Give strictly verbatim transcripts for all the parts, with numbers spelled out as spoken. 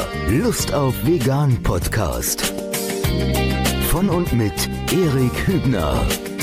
Lust auf Vegan Podcast. Von und mit Erik Hübner.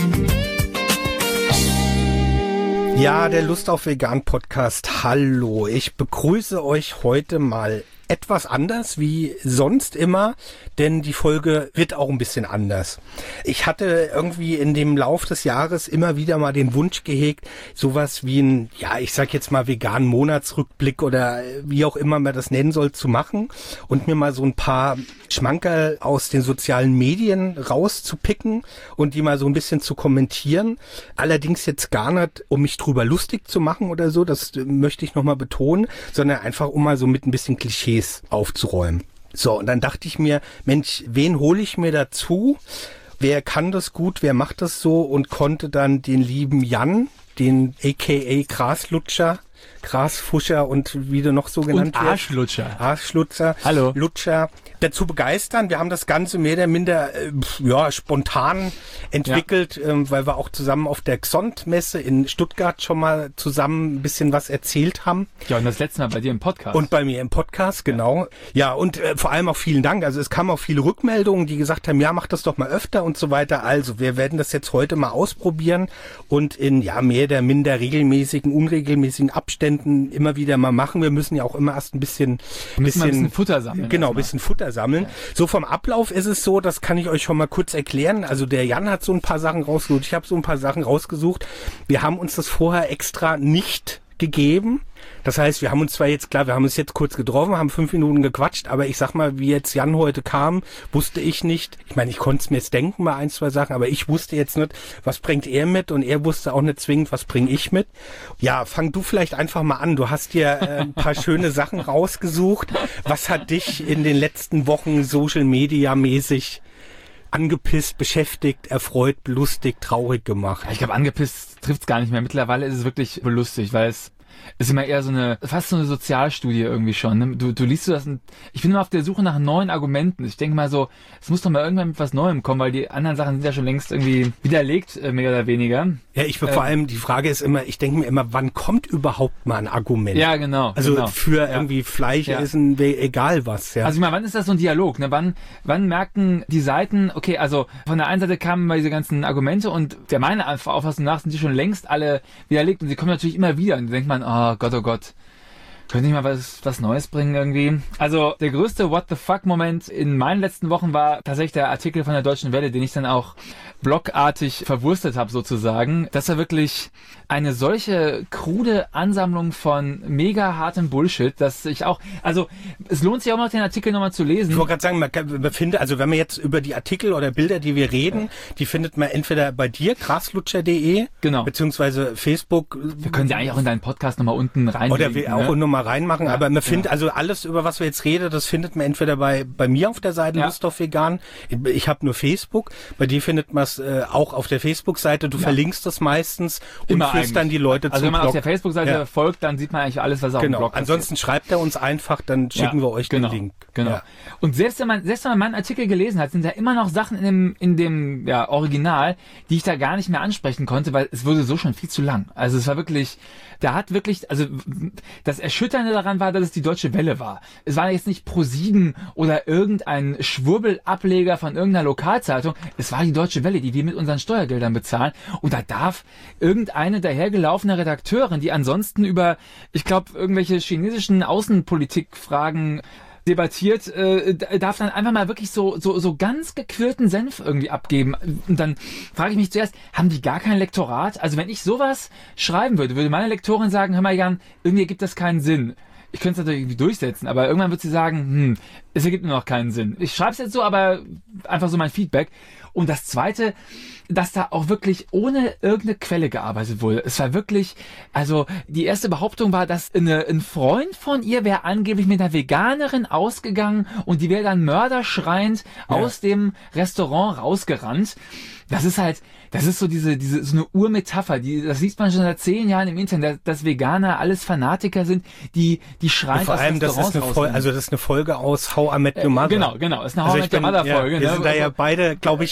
Ja, der Lust auf Vegan Podcast. Hallo, ich begrüße euch heute mal etwas anders wie sonst immer, denn die Folge wird auch ein bisschen anders. Ich hatte irgendwie in dem Lauf des Jahres immer wieder mal den Wunsch gehegt, sowas wie ein, ja, ich sag jetzt mal veganen Monatsrückblick oder wie auch immer man das nennen soll, zu machen und mir mal so ein paar Schmankerl aus den sozialen Medien rauszupicken und die mal so ein bisschen zu kommentieren. Allerdings jetzt gar nicht, um mich drüber lustig zu machen oder so, das möchte ich nochmal betonen, sondern einfach, um mal so mit ein bisschen Klischees aufzuräumen. So, und dann dachte ich mir, Mensch, wen hole ich mir dazu? Wer kann das gut, wer macht das so? Und konnte dann den lieben Jan, den aka Graslutscher, Grasfuscher und wie du noch so genannt und Arschlutscher. Wird. Arschlutscher. Hallo. Lutscher. Dazu begeistern. Wir haben das Ganze mehr oder minder äh, ja, spontan entwickelt, ja. ähm, weil wir auch zusammen auf der Xont-Messe in Stuttgart schon mal zusammen ein bisschen was erzählt haben. Ja, und das letzte Mal bei dir im Podcast. Und bei mir im Podcast, genau. Ja, ja und äh, vor allem auch vielen Dank. Also es kamen auch viele Rückmeldungen, die gesagt haben, ja, mach das doch mal öfter und so weiter. Also wir werden das jetzt heute mal ausprobieren und in ja mehr oder minder regelmäßigen, unregelmäßigen Abständen immer wieder mal machen. Wir müssen ja auch immer erst ein bisschen, wir müssen bisschen, mal ein bisschen Futter sammeln. Genau, ein bisschen Futter sammeln. Ja. So vom Ablauf ist es so, das kann ich euch schon mal kurz erklären. Also der Jan hat so ein paar Sachen rausgesucht, ich habe so ein paar Sachen rausgesucht. Wir haben uns das vorher extra nicht gegeben. Das heißt, wir haben uns zwar jetzt, klar, wir haben uns jetzt kurz getroffen, haben fünf Minuten gequatscht, aber ich sag mal, wie jetzt Jan heute kam, wusste ich nicht. Ich meine, ich konnte es mir jetzt denken bei ein, zwei Sachen, aber ich wusste jetzt nicht, was bringt er mit und er wusste auch nicht zwingend, was bringe ich mit. Ja, fang du vielleicht einfach mal an. Du hast dir äh, ein paar schöne Sachen rausgesucht. Was hat dich in den letzten Wochen Social Media mäßig angepisst, beschäftigt, erfreut, belustigt, traurig gemacht? Ich glaube, angepisst trifft's gar nicht mehr. Mittlerweile ist es wirklich belustigt, weil es ist immer eher so eine, fast so eine Sozialstudie irgendwie schon. Ne? Du, du liest du das und ich bin immer auf der Suche nach neuen Argumenten. Ich denke mal so, es muss doch mal irgendwann mit was Neuem kommen, weil die anderen Sachen sind ja schon längst irgendwie widerlegt, äh, mehr oder weniger. Ja, ich will äh, vor allem, die Frage ist immer, ich denke mir immer, wann kommt überhaupt mal ein Argument? Ja, genau. Also genau. für ja. irgendwie Fleisch ja. essen, egal was. Ja. Also ich meine, wann ist das so ein Dialog? Ne? Wann, wann merken die Seiten, okay, also von der einen Seite kamen mal diese ganzen Argumente und der meine Auffassung nach sind die schon längst alle widerlegt und sie kommen natürlich immer wieder und da denkt man, oh Gott, oh Gott, könnte ich mal was, was Neues bringen irgendwie? Also der größte What the fuck Moment in meinen letzten Wochen war tatsächlich der Artikel von der Deutschen Welle, den ich dann auch blogartig verwurstet habe sozusagen. Das war wirklich eine solche krude Ansammlung von mega hartem Bullshit, dass ich auch, also es lohnt sich auch noch den Artikel nochmal zu lesen. Ich wollte gerade sagen, man, kann, man findet, also wenn man jetzt über die Artikel oder Bilder, die wir reden, ja. die findet man entweder bei dir, graslutscher punkt de, genau. beziehungsweise Facebook. Wir können sie eigentlich auch in deinen Podcast nochmal unten rein. Oder wir auch ne? nochmal reinmachen, ja, aber man findet, ja. also alles, über was wir jetzt reden, das findet man entweder bei bei mir auf der Seite, ja. Lust auf Vegan, ich habe nur Facebook, bei dir findet man es äh, auch auf der Facebook-Seite, du ja. verlinkst das meistens und Immer führst eigentlich. dann die Leute also zum wenn man Blog. Auf der Facebook-Seite ja. folgt, dann sieht man eigentlich alles, was auf genau. dem Blog passiert. Ansonsten schreibt er uns einfach, dann schicken ja. wir euch genau. den Link. Genau. Ja. Und selbst wenn man selbst wenn man meinen Artikel gelesen hat, sind da immer noch Sachen in dem in dem ja, Original, die ich da gar nicht mehr ansprechen konnte, weil es wurde so schon viel zu lang. Also es war wirklich, da hat wirklich, also das Erschütternde daran war, dass es die Deutsche Welle war. Es war jetzt nicht ProSieben oder irgendein Schwurbelableger von irgendeiner Lokalzeitung. Es war die Deutsche Welle, die wir mit unseren Steuergeldern bezahlen. Und da darf irgendeine dahergelaufene Redakteurin, die ansonsten über, ich glaube, irgendwelche chinesischen Außenpolitikfragen debattiert, äh, darf dann einfach mal wirklich so so so ganz gequirlten Senf irgendwie abgeben. Und dann frage ich mich zuerst, haben die gar kein Lektorat? Also wenn ich sowas schreiben würde, würde meine Lektorin sagen, hör mal Jan, irgendwie ergibt das keinen Sinn. Ich könnte es natürlich irgendwie durchsetzen, aber irgendwann wird sie sagen, hm, es ergibt nur noch keinen Sinn. Ich schreibe es jetzt so, aber einfach so mein Feedback. Und das Zweite, dass da auch wirklich ohne irgendeine Quelle gearbeitet wurde. Es war wirklich, also die erste Behauptung war, dass eine, ein Freund von ihr wäre angeblich mit einer Veganerin ausgegangen und die wäre dann mörderschreiend ja. aus dem Restaurant rausgerannt. Das ist halt, das ist so diese, diese, so eine Urmetapher, die, das liest man schon seit zehn Jahren im Internet, dass, dass Veganer alles Fanatiker sind, die, die schreien vor aus allem, das ist eine Folge, also das ist eine Folge aus How I Met Your Mother. Genau, genau, das ist eine How I also Met Your Mother ja, Folge. Wir ne? sind da ja beide, glaube ich,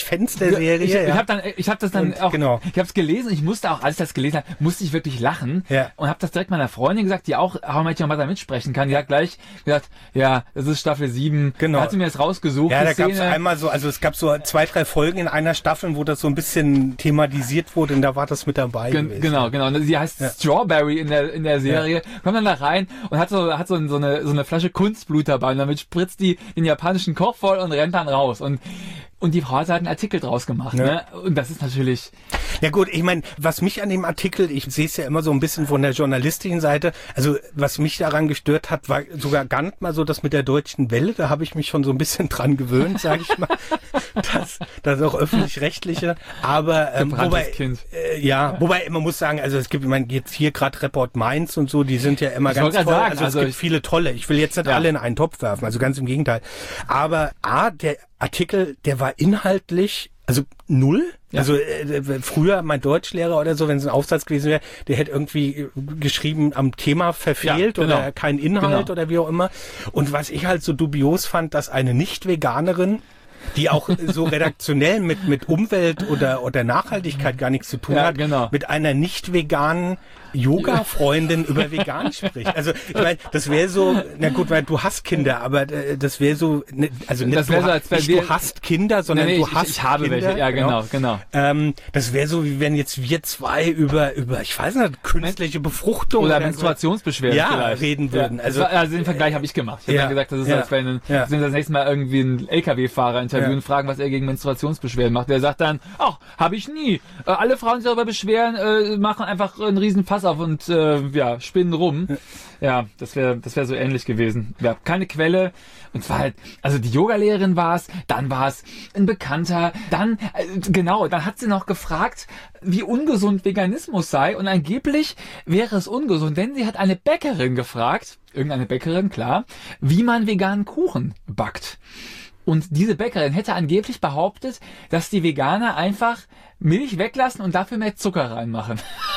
Fans der Serie. Ich, ja. ich habe dann, ich habe das dann Und, auch, genau. ich habe es gelesen. Ich musste auch, als ich das gelesen habe, musste ich wirklich lachen Ja. und habe das direkt meiner Freundin gesagt, die auch How I Met Your Mother mitsprechen kann. Die hat gleich gesagt, ja, das ist Staffel sieben. Genau. Da hat sie mir das rausgesucht. Ja, die da gab es Szene. einmal so, also es gab so zwei, drei Folgen in einer Staffel, wo das so ein bisschen thematisiert wurde und da war das mit dabei Gen gewesen. Genau, genau. Und sie heißt Ja. Strawberry in der in der Serie. Kommt dann da rein und hat so hat so, so eine so eine Flasche Kunstblut dabei und damit spritzt die den japanischen Koch voll und rennt dann raus und und die Frau hat halt einen Artikel draus gemacht, Ja. ne? Und das ist natürlich Ja gut, ich meine, was mich an dem Artikel, ich sehe es ja immer so ein bisschen von der journalistischen Seite, also was mich daran gestört hat, war sogar gar nicht mal so das mit der Deutschen Welle, da habe ich mich schon so ein bisschen dran gewöhnt, sage ich mal, das, das auch öffentlich-rechtliche, aber ähm, wobei, Kind. äh, ja, wobei man muss sagen, also es gibt, ich meine, jetzt hier gerade Report Mainz und so, die sind ja immer Ich ganz wollte toll, grad sagen, also, also es gibt ich- viele tolle, ich will jetzt nicht Ja. alle in einen Topf werfen, also ganz im Gegenteil, aber A, der Artikel, der war inhaltlich, also null. Ja. Also äh, früher mein Deutschlehrer oder so, wenn es ein Aufsatz gewesen wäre, der hätte irgendwie geschrieben am Thema verfehlt Ja, genau. oder kein Inhalt Genau. oder wie auch immer. Und was ich halt so dubios fand, dass eine Nicht-Veganerin, die auch so redaktionell mit mit Umwelt oder oder Nachhaltigkeit gar nichts zu tun Ja, hat, genau. mit einer nicht veganen Yoga-Freundin über vegan spricht. Also ich meine, das wäre so, na gut, weil du hast Kinder, aber äh, das wäre so, ne, also nicht, Das wär du, so, ha- als wär nicht wir- du hast Kinder, sondern Nee, nee, du ich- hast ich habe Kinder. welche. Ja, genau, genau. Ähm, das wäre so, wie wenn jetzt wir zwei über über, ich weiß nicht, künstliche Befruchtung oder oder Menstruationsbeschwerden ja, vielleicht. reden würden. Ja, Also also, also den Vergleich habe ich gemacht. Ich habe Ja, dann gesagt, das ist, ja, als wenn ja. wir das nächste Mal irgendwie einen L K W-Fahrer interviewen Ja. und fragen, was er gegen Menstruationsbeschwerden macht. Der sagt dann, ach, habe ich nie. Äh, alle Frauen, die sich darüber beschweren, äh, machen einfach einen riesen Fass auf und äh, ja, spinnen rum. Ja, das wäre das wäre so ähnlich gewesen. Ja, keine Quelle. Und zwar halt, also die Yogalehrerin war es, dann war es ein Bekannter, dann, äh, genau, dann hat sie noch gefragt, wie ungesund Veganismus sei und angeblich wäre es ungesund, denn sie hat eine Bäckerin gefragt, irgendeine Bäckerin, klar, wie man veganen Kuchen backt. Und diese Bäckerin hätte angeblich behauptet, dass die Veganer einfach Milch weglassen und dafür mehr Zucker reinmachen.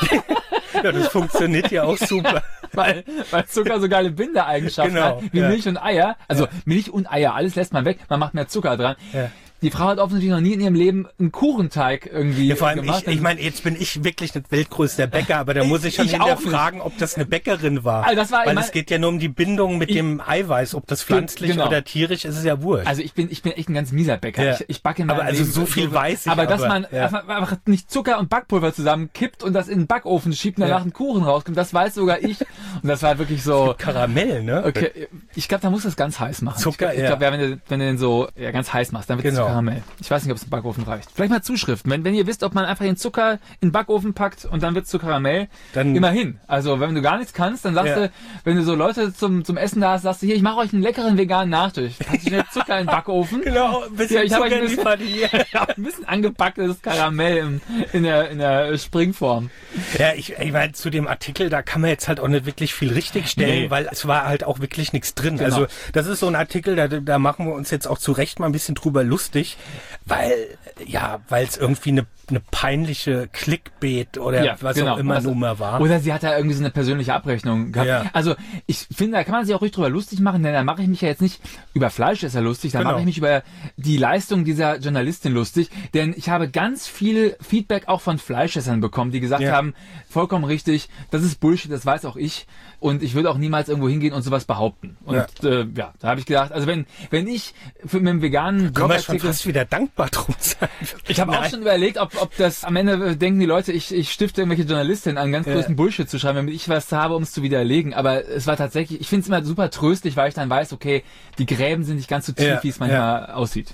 ja, das funktioniert ja auch super. Weil, weil Zucker so geile Bindeeigenschaften Genau, hat, wie ja. Milch und Eier. Also Milch und Eier, alles lässt man weg, man macht mehr Zucker dran. Ja. Die Frau hat offensichtlich noch nie in ihrem Leben einen Kuchenteig irgendwie Ja, vor allem, gemacht. ich, ich meine, jetzt bin ich wirklich nicht weltgrößter Bäcker, aber da muss ich schon Ich auch hinterfragen, ob das eine Bäckerin war. Also das war- Weil ich mein- es geht ja nur um die Bindung mit Ich- dem Eiweiß, ob das pflanzlich genau. oder tierisch ist, ist ja wurscht. Also ich bin, ich bin echt ein ganz mieser Bäcker. Ja. Ich, ich backe in meinem Aber also Leben so viel weiß ich, Aber dass aber, man, ja. dass man einfach nicht Zucker und Backpulver zusammenkippt und das in den Backofen schiebt und danach Ja. ein Kuchen rauskommt, das weiß sogar ich. Und das war wirklich so, Karamell, ne? okay, ich glaube, da muss das ganz heiß machen. Zucker, ich glaube, ja. glaub, ja, wenn du, wenn du den so ja, ganz heiß machst, dann wird es Genau. zu Karamell. Ich weiß nicht, ob es im Backofen reicht. Vielleicht mal Zuschriften. Wenn, wenn ihr wisst, ob man einfach den Zucker in den Backofen packt und dann wird es zu Karamell, Dann- immerhin. Also wenn du gar nichts kannst, dann sagst Ja. du, wenn du so Leute zum, zum Essen da hast, sagst du, hier, ich mache euch einen leckeren veganen Nachtisch. Packst du schnell Zucker in den Backofen. Genau, ein bisschen Ja, ich habe euch Zucker ein bisschen, liefert hier. ja, ein bisschen angepacktes Karamell im, in, der, in der Springform. Ja, ich, ich meine, zu dem Artikel, da kann man jetzt halt auch nicht wirklich viel richtigstellen, Nee. weil es war halt auch wirklich nichts drin. Genau. Also das ist so ein Artikel, da, da machen wir uns jetzt auch zu Recht mal ein bisschen drüber lustig, weil, ja, weil es irgendwie eine, eine peinliche Clickbait oder Ja, was genau. auch immer Also- Nummer war. Oder sie hat da irgendwie so eine persönliche Abrechnung gehabt. Ja. Also ich finde, da kann man sich auch ruhig drüber lustig machen, denn da mache ich mich ja jetzt nicht über Fleischesser lustig, da Genau. mache ich mich über die Leistung dieser Journalistin lustig, denn ich habe ganz viel Feedback auch von Fleischessern bekommen, die gesagt Ja. haben, vollkommen richtig, das ist Bullshit, das weiß auch ich und ich würde auch niemals irgendwo hingehen und sowas behaupten. Und Ja. ja, äh, ja da habe ich gedacht, also wenn wenn ich für, mit einem veganen Können wir schon Blogartikel... fast wieder dankbar drum sein. Ich habe auch Nein. schon überlegt, ob, ob das am Ende äh, denken die Leute, ich, ich stifte irgendwelche Journalistinnen an, ganz Ja. größten Bullshit zu schreiben, damit ich was habe, um es zu widerlegen. Aber es war tatsächlich, ich finde es immer super tröstlich, weil ich dann weiß, okay, die Gräben sind nicht ganz so tief, Ja, wie es manchmal aussieht.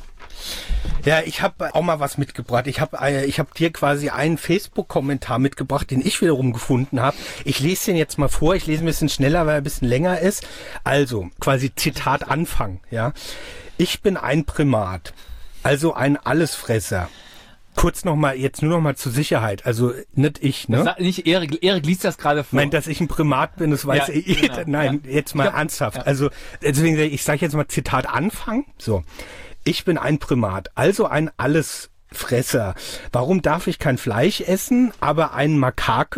Ja, ich habe auch mal was mitgebracht. Ich habe äh, ich hab dir quasi einen Facebook-Kommentar mitgebracht, den ich wiederum gefunden habe. Ich lese den jetzt mal vor. Ich lese ein bisschen schneller, weil er ein bisschen länger ist. Also, quasi Zitat Anfang. Ja, ich bin ein Primat, also ein Allesfresser. Kurz nochmal, jetzt nur nochmal zur Sicherheit. Also nicht ich, ne? Sag nicht, Erik, Erik liest das gerade Ich vor. meine, dass ich ein Primat bin, das weiß Ja, eh jeder. genau, Nein, jetzt mal Ja. ernsthaft. Ja. Also deswegen, ich sage jetzt mal Zitat Anfang. So, ich bin ein Primat, also ein Allesfresser. Warum darf ich kein Fleisch essen, aber ein Makake?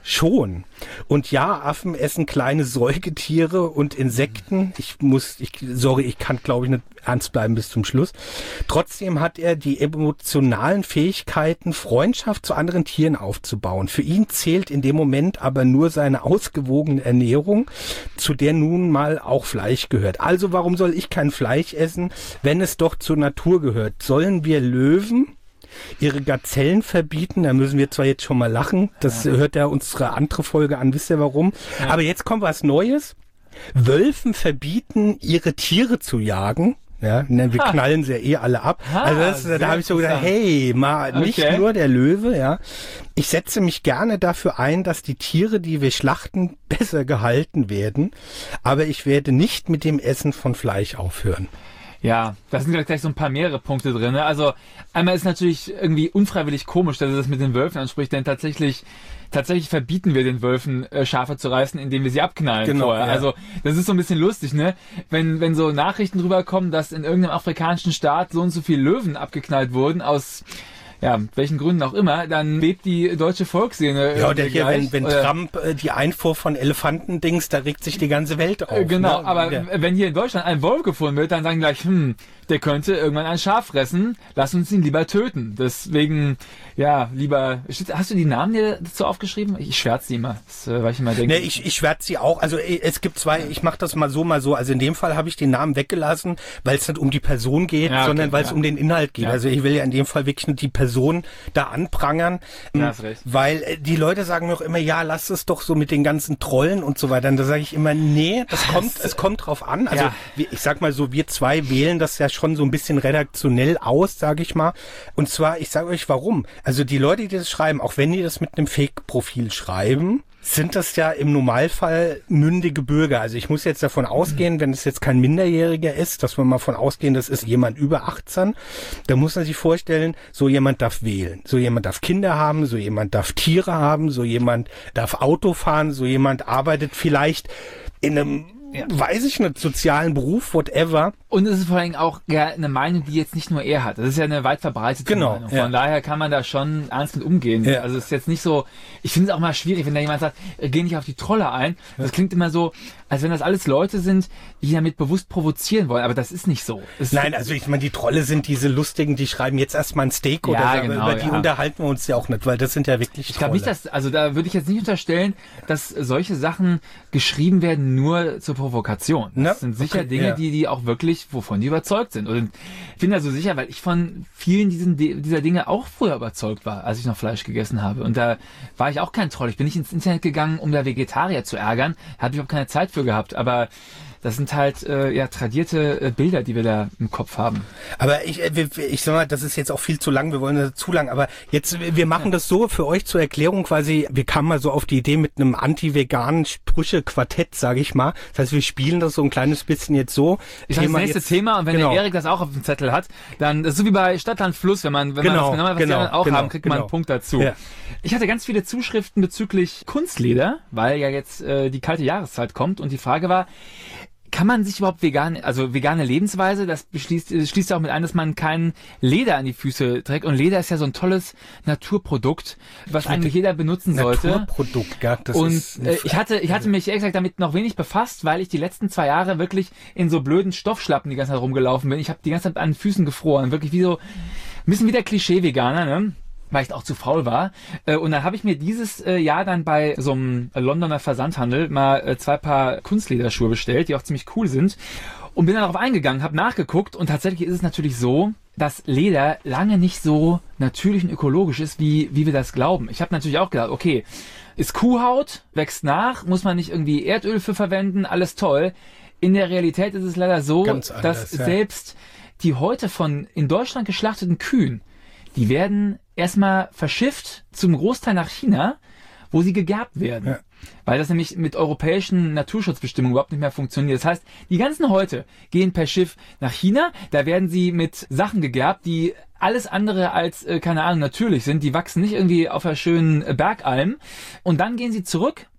schon. Und ja, Affen essen kleine Säugetiere und Insekten. Ich muss, ich, sorry, ich kann, glaube ich, nicht ernst bleiben bis zum Schluss. Trotzdem hat er die emotionalen Fähigkeiten, Freundschaft zu anderen Tieren aufzubauen. Für ihn zählt in dem Moment aber nur seine ausgewogene Ernährung, zu der nun mal auch Fleisch gehört. Also warum soll ich kein Fleisch essen, wenn es doch zur Natur gehört? Sollen wir Löwen ihre Gazellen verbieten? Da müssen wir zwar jetzt schon mal lachen, das ja. hört ja unsere andere Folge an, wisst ihr warum? Ja. Aber jetzt kommt was Neues. Wölfen verbieten, ihre Tiere zu jagen. Ja, ne, wir ha. knallen sie ja eh alle ab. Ha, also das, da habe ich so gedacht, hey, mal nicht okay. nur der Löwe, ja. Ich setze mich gerne dafür ein, dass die Tiere, die wir schlachten, besser gehalten werden. Aber ich werde nicht mit dem Essen von Fleisch aufhören. Ja, da sind gleich so ein paar mehrere Punkte drin. Ne? Also einmal ist natürlich irgendwie unfreiwillig komisch, dass er das mit den Wölfen anspricht, denn tatsächlich tatsächlich verbieten wir den Wölfen, äh, Schafe zu reißen, indem wir sie abknallen genau, vorher. Ja. Also das ist so ein bisschen lustig, ne? Wenn wenn so Nachrichten rüberkommen, dass in irgendeinem afrikanischen Staat so und so viele Löwen abgeknallt wurden aus ja, welchen Gründen auch immer, dann bebt die deutsche Volksseele. Ja, oder hier, gleich. wenn, wenn Trump äh, die Einfuhr von Elefanten dings, da regt sich die ganze Welt auf. Genau, ne? aber ja. wenn hier in Deutschland ein Wolf gefunden wird, dann sagen gleich, hm, der könnte irgendwann ein Schaf fressen, lass uns ihn lieber töten. Deswegen, ja, lieber, hast du die Namen dir dazu aufgeschrieben? Ich schwärze die immer, das, äh, weil ich immer denke. Nee, ich, ich schwärze sie auch, also es gibt zwei, ich mache das mal so, mal so, also in dem Fall habe ich den Namen weggelassen, weil es nicht um die Person geht, ja, okay, sondern weil es ja. um den Inhalt geht. Ja. Also ich will ja in dem Fall wirklich nicht die Person da anprangern, ja, hast recht. Weil die Leute sagen mir auch immer, ja, lass es doch so mit den ganzen Trollen und so weiter. Und da sage ich immer, nee, das kommt, es kommt drauf an. Also ja. ich sag mal so, wir zwei wählen das ja schon so ein bisschen redaktionell aus, sage ich mal. Und zwar, ich sage euch warum. Also die Leute, die das schreiben, auch wenn die das mit einem Fake-Profil schreiben, sind das ja im Normalfall mündige Bürger. Also ich muss jetzt davon ausgehen, wenn es jetzt kein Minderjähriger ist, dass wir mal davon ausgehen, das ist jemand über achtzehn, da muss man sich vorstellen, so jemand darf wählen, so jemand darf Kinder haben, so jemand darf Tiere haben, so jemand darf Auto fahren, so jemand arbeitet vielleicht in einem ja. weiß ich nicht, sozialen Beruf, whatever. Und es ist vor allem auch ja, eine Meinung, die jetzt nicht nur er hat. Das ist ja eine weit verbreitete genau, Meinung. Von ja. daher kann man da schon ernst mit umgehen. Ja. Also es ist jetzt nicht so, ich finde es auch mal schwierig, wenn da jemand sagt, geh nicht auf die Trolle ein. Das ja. klingt immer so, als wenn das alles Leute sind, die damit bewusst provozieren wollen. Aber das ist nicht so. Es Nein, also ich meine, die Trolle sind diese Lustigen, die schreiben jetzt erstmal ein Steak ja, oder so, genau, aber über die ja. unterhalten wir uns ja auch nicht, weil das sind ja wirklich Ich glaube nicht, dass, also da würde ich jetzt nicht unterstellen, dass solche Sachen geschrieben werden nur zur Provokation. Das ja, sind sicher okay, Dinge, ja. die die auch wirklich, wovon die überzeugt sind. Und ich bin da so sicher, weil ich von vielen diesen, dieser Dinge auch früher überzeugt war, als ich noch Fleisch gegessen habe. Und da war ich auch kein Troll. Ich bin nicht ins Internet gegangen, um da Vegetarier zu ärgern. Da hatte ich auch keine Zeit für gehabt. Aber das sind halt äh, ja tradierte äh, Bilder, die wir da im Kopf haben. Aber ich, äh, ich sag mal, das ist jetzt auch viel zu lang, wir wollen das zu lang, aber jetzt, wir machen das so für euch zur Erklärung quasi, wir kamen mal so auf die Idee mit einem anti-veganen Sprüche-Quartett, sage ich mal. Das heißt, wir spielen das so ein kleines bisschen jetzt so. Ich sage das nächste jetzt, Thema und wenn genau. der Erik das auch auf dem Zettel hat, dann das ist so wie bei Stadt, Land, Fluss, wenn man, wenn genau, man das was genau, die auch genau, haben, kriegt genau. man einen Punkt dazu. Ja. Ich hatte ganz viele Zuschriften bezüglich Kunstleder, weil ja jetzt äh, die kalte Jahreszeit kommt und die Frage war, kann man sich überhaupt vegan, also vegane Lebensweise, das beschließt, das schließt auch mit ein, dass man kein Leder an die Füße trägt. Und Leder ist ja so ein tolles Naturprodukt, was eigentlich jeder benutzen sollte. Naturprodukt, ja. Das und ist äh, ich hatte, ich hatte mich ehrlich gesagt damit noch wenig befasst, weil ich die letzten zwei Jahre wirklich in so blöden Stoffschlappen die ganze Zeit rumgelaufen bin. Ich habe die ganze Zeit an den Füßen gefroren. Wirklich wie so, ein bisschen wie der Klischee-Veganer, ne? Weil ich auch zu faul war. Und dann habe ich mir dieses Jahr dann bei so einem Londoner Versandhandel mal zwei Paar Kunstlederschuhe bestellt, die auch ziemlich cool sind. Und bin dann darauf eingegangen, habe nachgeguckt und tatsächlich ist es natürlich so, dass Leder lange nicht so natürlich und ökologisch ist, wie wie wir das glauben. Ich habe natürlich auch gedacht, okay, ist Kuhhaut, wächst nach, muss man nicht irgendwie Erdöl für verwenden, alles toll. In der Realität ist es leider so, anders, dass ja. selbst die heute von in Deutschland geschlachteten Kühen, die werden erstmal verschifft zum Großteil nach China, wo sie gegerbt werden. Ja. Weil das nämlich mit europäischen Naturschutzbestimmungen überhaupt nicht mehr funktioniert. Das heißt, die ganzen Häute gehen per Schiff nach China, da werden sie mit Sachen gegerbt, die alles andere als, äh, keine Ahnung, natürlich sind. Die wachsen nicht irgendwie auf einer schönen Bergalm. Und dann gehen sie zurück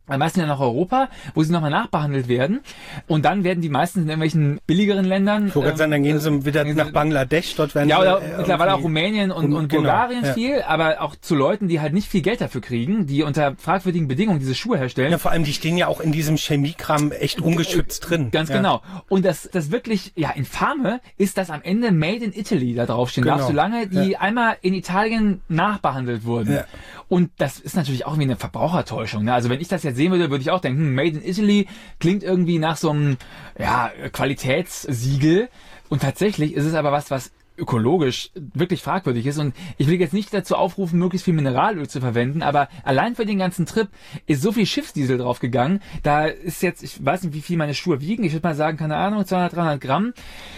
meisten ja nach Europa, wo sie nochmal nachbehandelt werden. Und dann werden die meisten in irgendwelchen billigeren Ländern. Ich wollte ähm, sagen, dann gehen sie wieder nach Bangladesch, dort werden ja, oder sie, äh, mittlerweile auch Rumänien und, und genau, Bulgarien ja. viel, aber auch zu Leuten, die halt nicht viel Geld dafür kriegen, die unter fragwürdigen Bedingungen diese Schuhe herstellen. Ja, vor allem, die stehen ja auch in diesem Chemiekram echt ungeschützt drin. Ganz ja. genau. Und das, das wirklich, ja, infame ist, dass am Ende Made in Italy da draufstehen Genau. darf, solange die ja. einmal in Italien nachbehandelt wurden. Ja. Und das ist natürlich auch wie eine Verbrauchertäuschung. Ne? Also wenn ich das jetzt sehen würde, würde ich auch denken, hm, Made in Italy klingt irgendwie nach so einem ja, Qualitätssiegel. Und tatsächlich ist es aber was, was ökologisch wirklich fragwürdig ist. Und ich will jetzt nicht dazu aufrufen, möglichst viel Mineralöl zu verwenden, aber allein für den ganzen Trip ist so viel Schiffsdiesel draufgegangen. Da ist jetzt, ich weiß nicht, wie viel meine Schuhe wiegen. Ich würde mal sagen, keine Ahnung, zweihundert, dreihundert Gramm.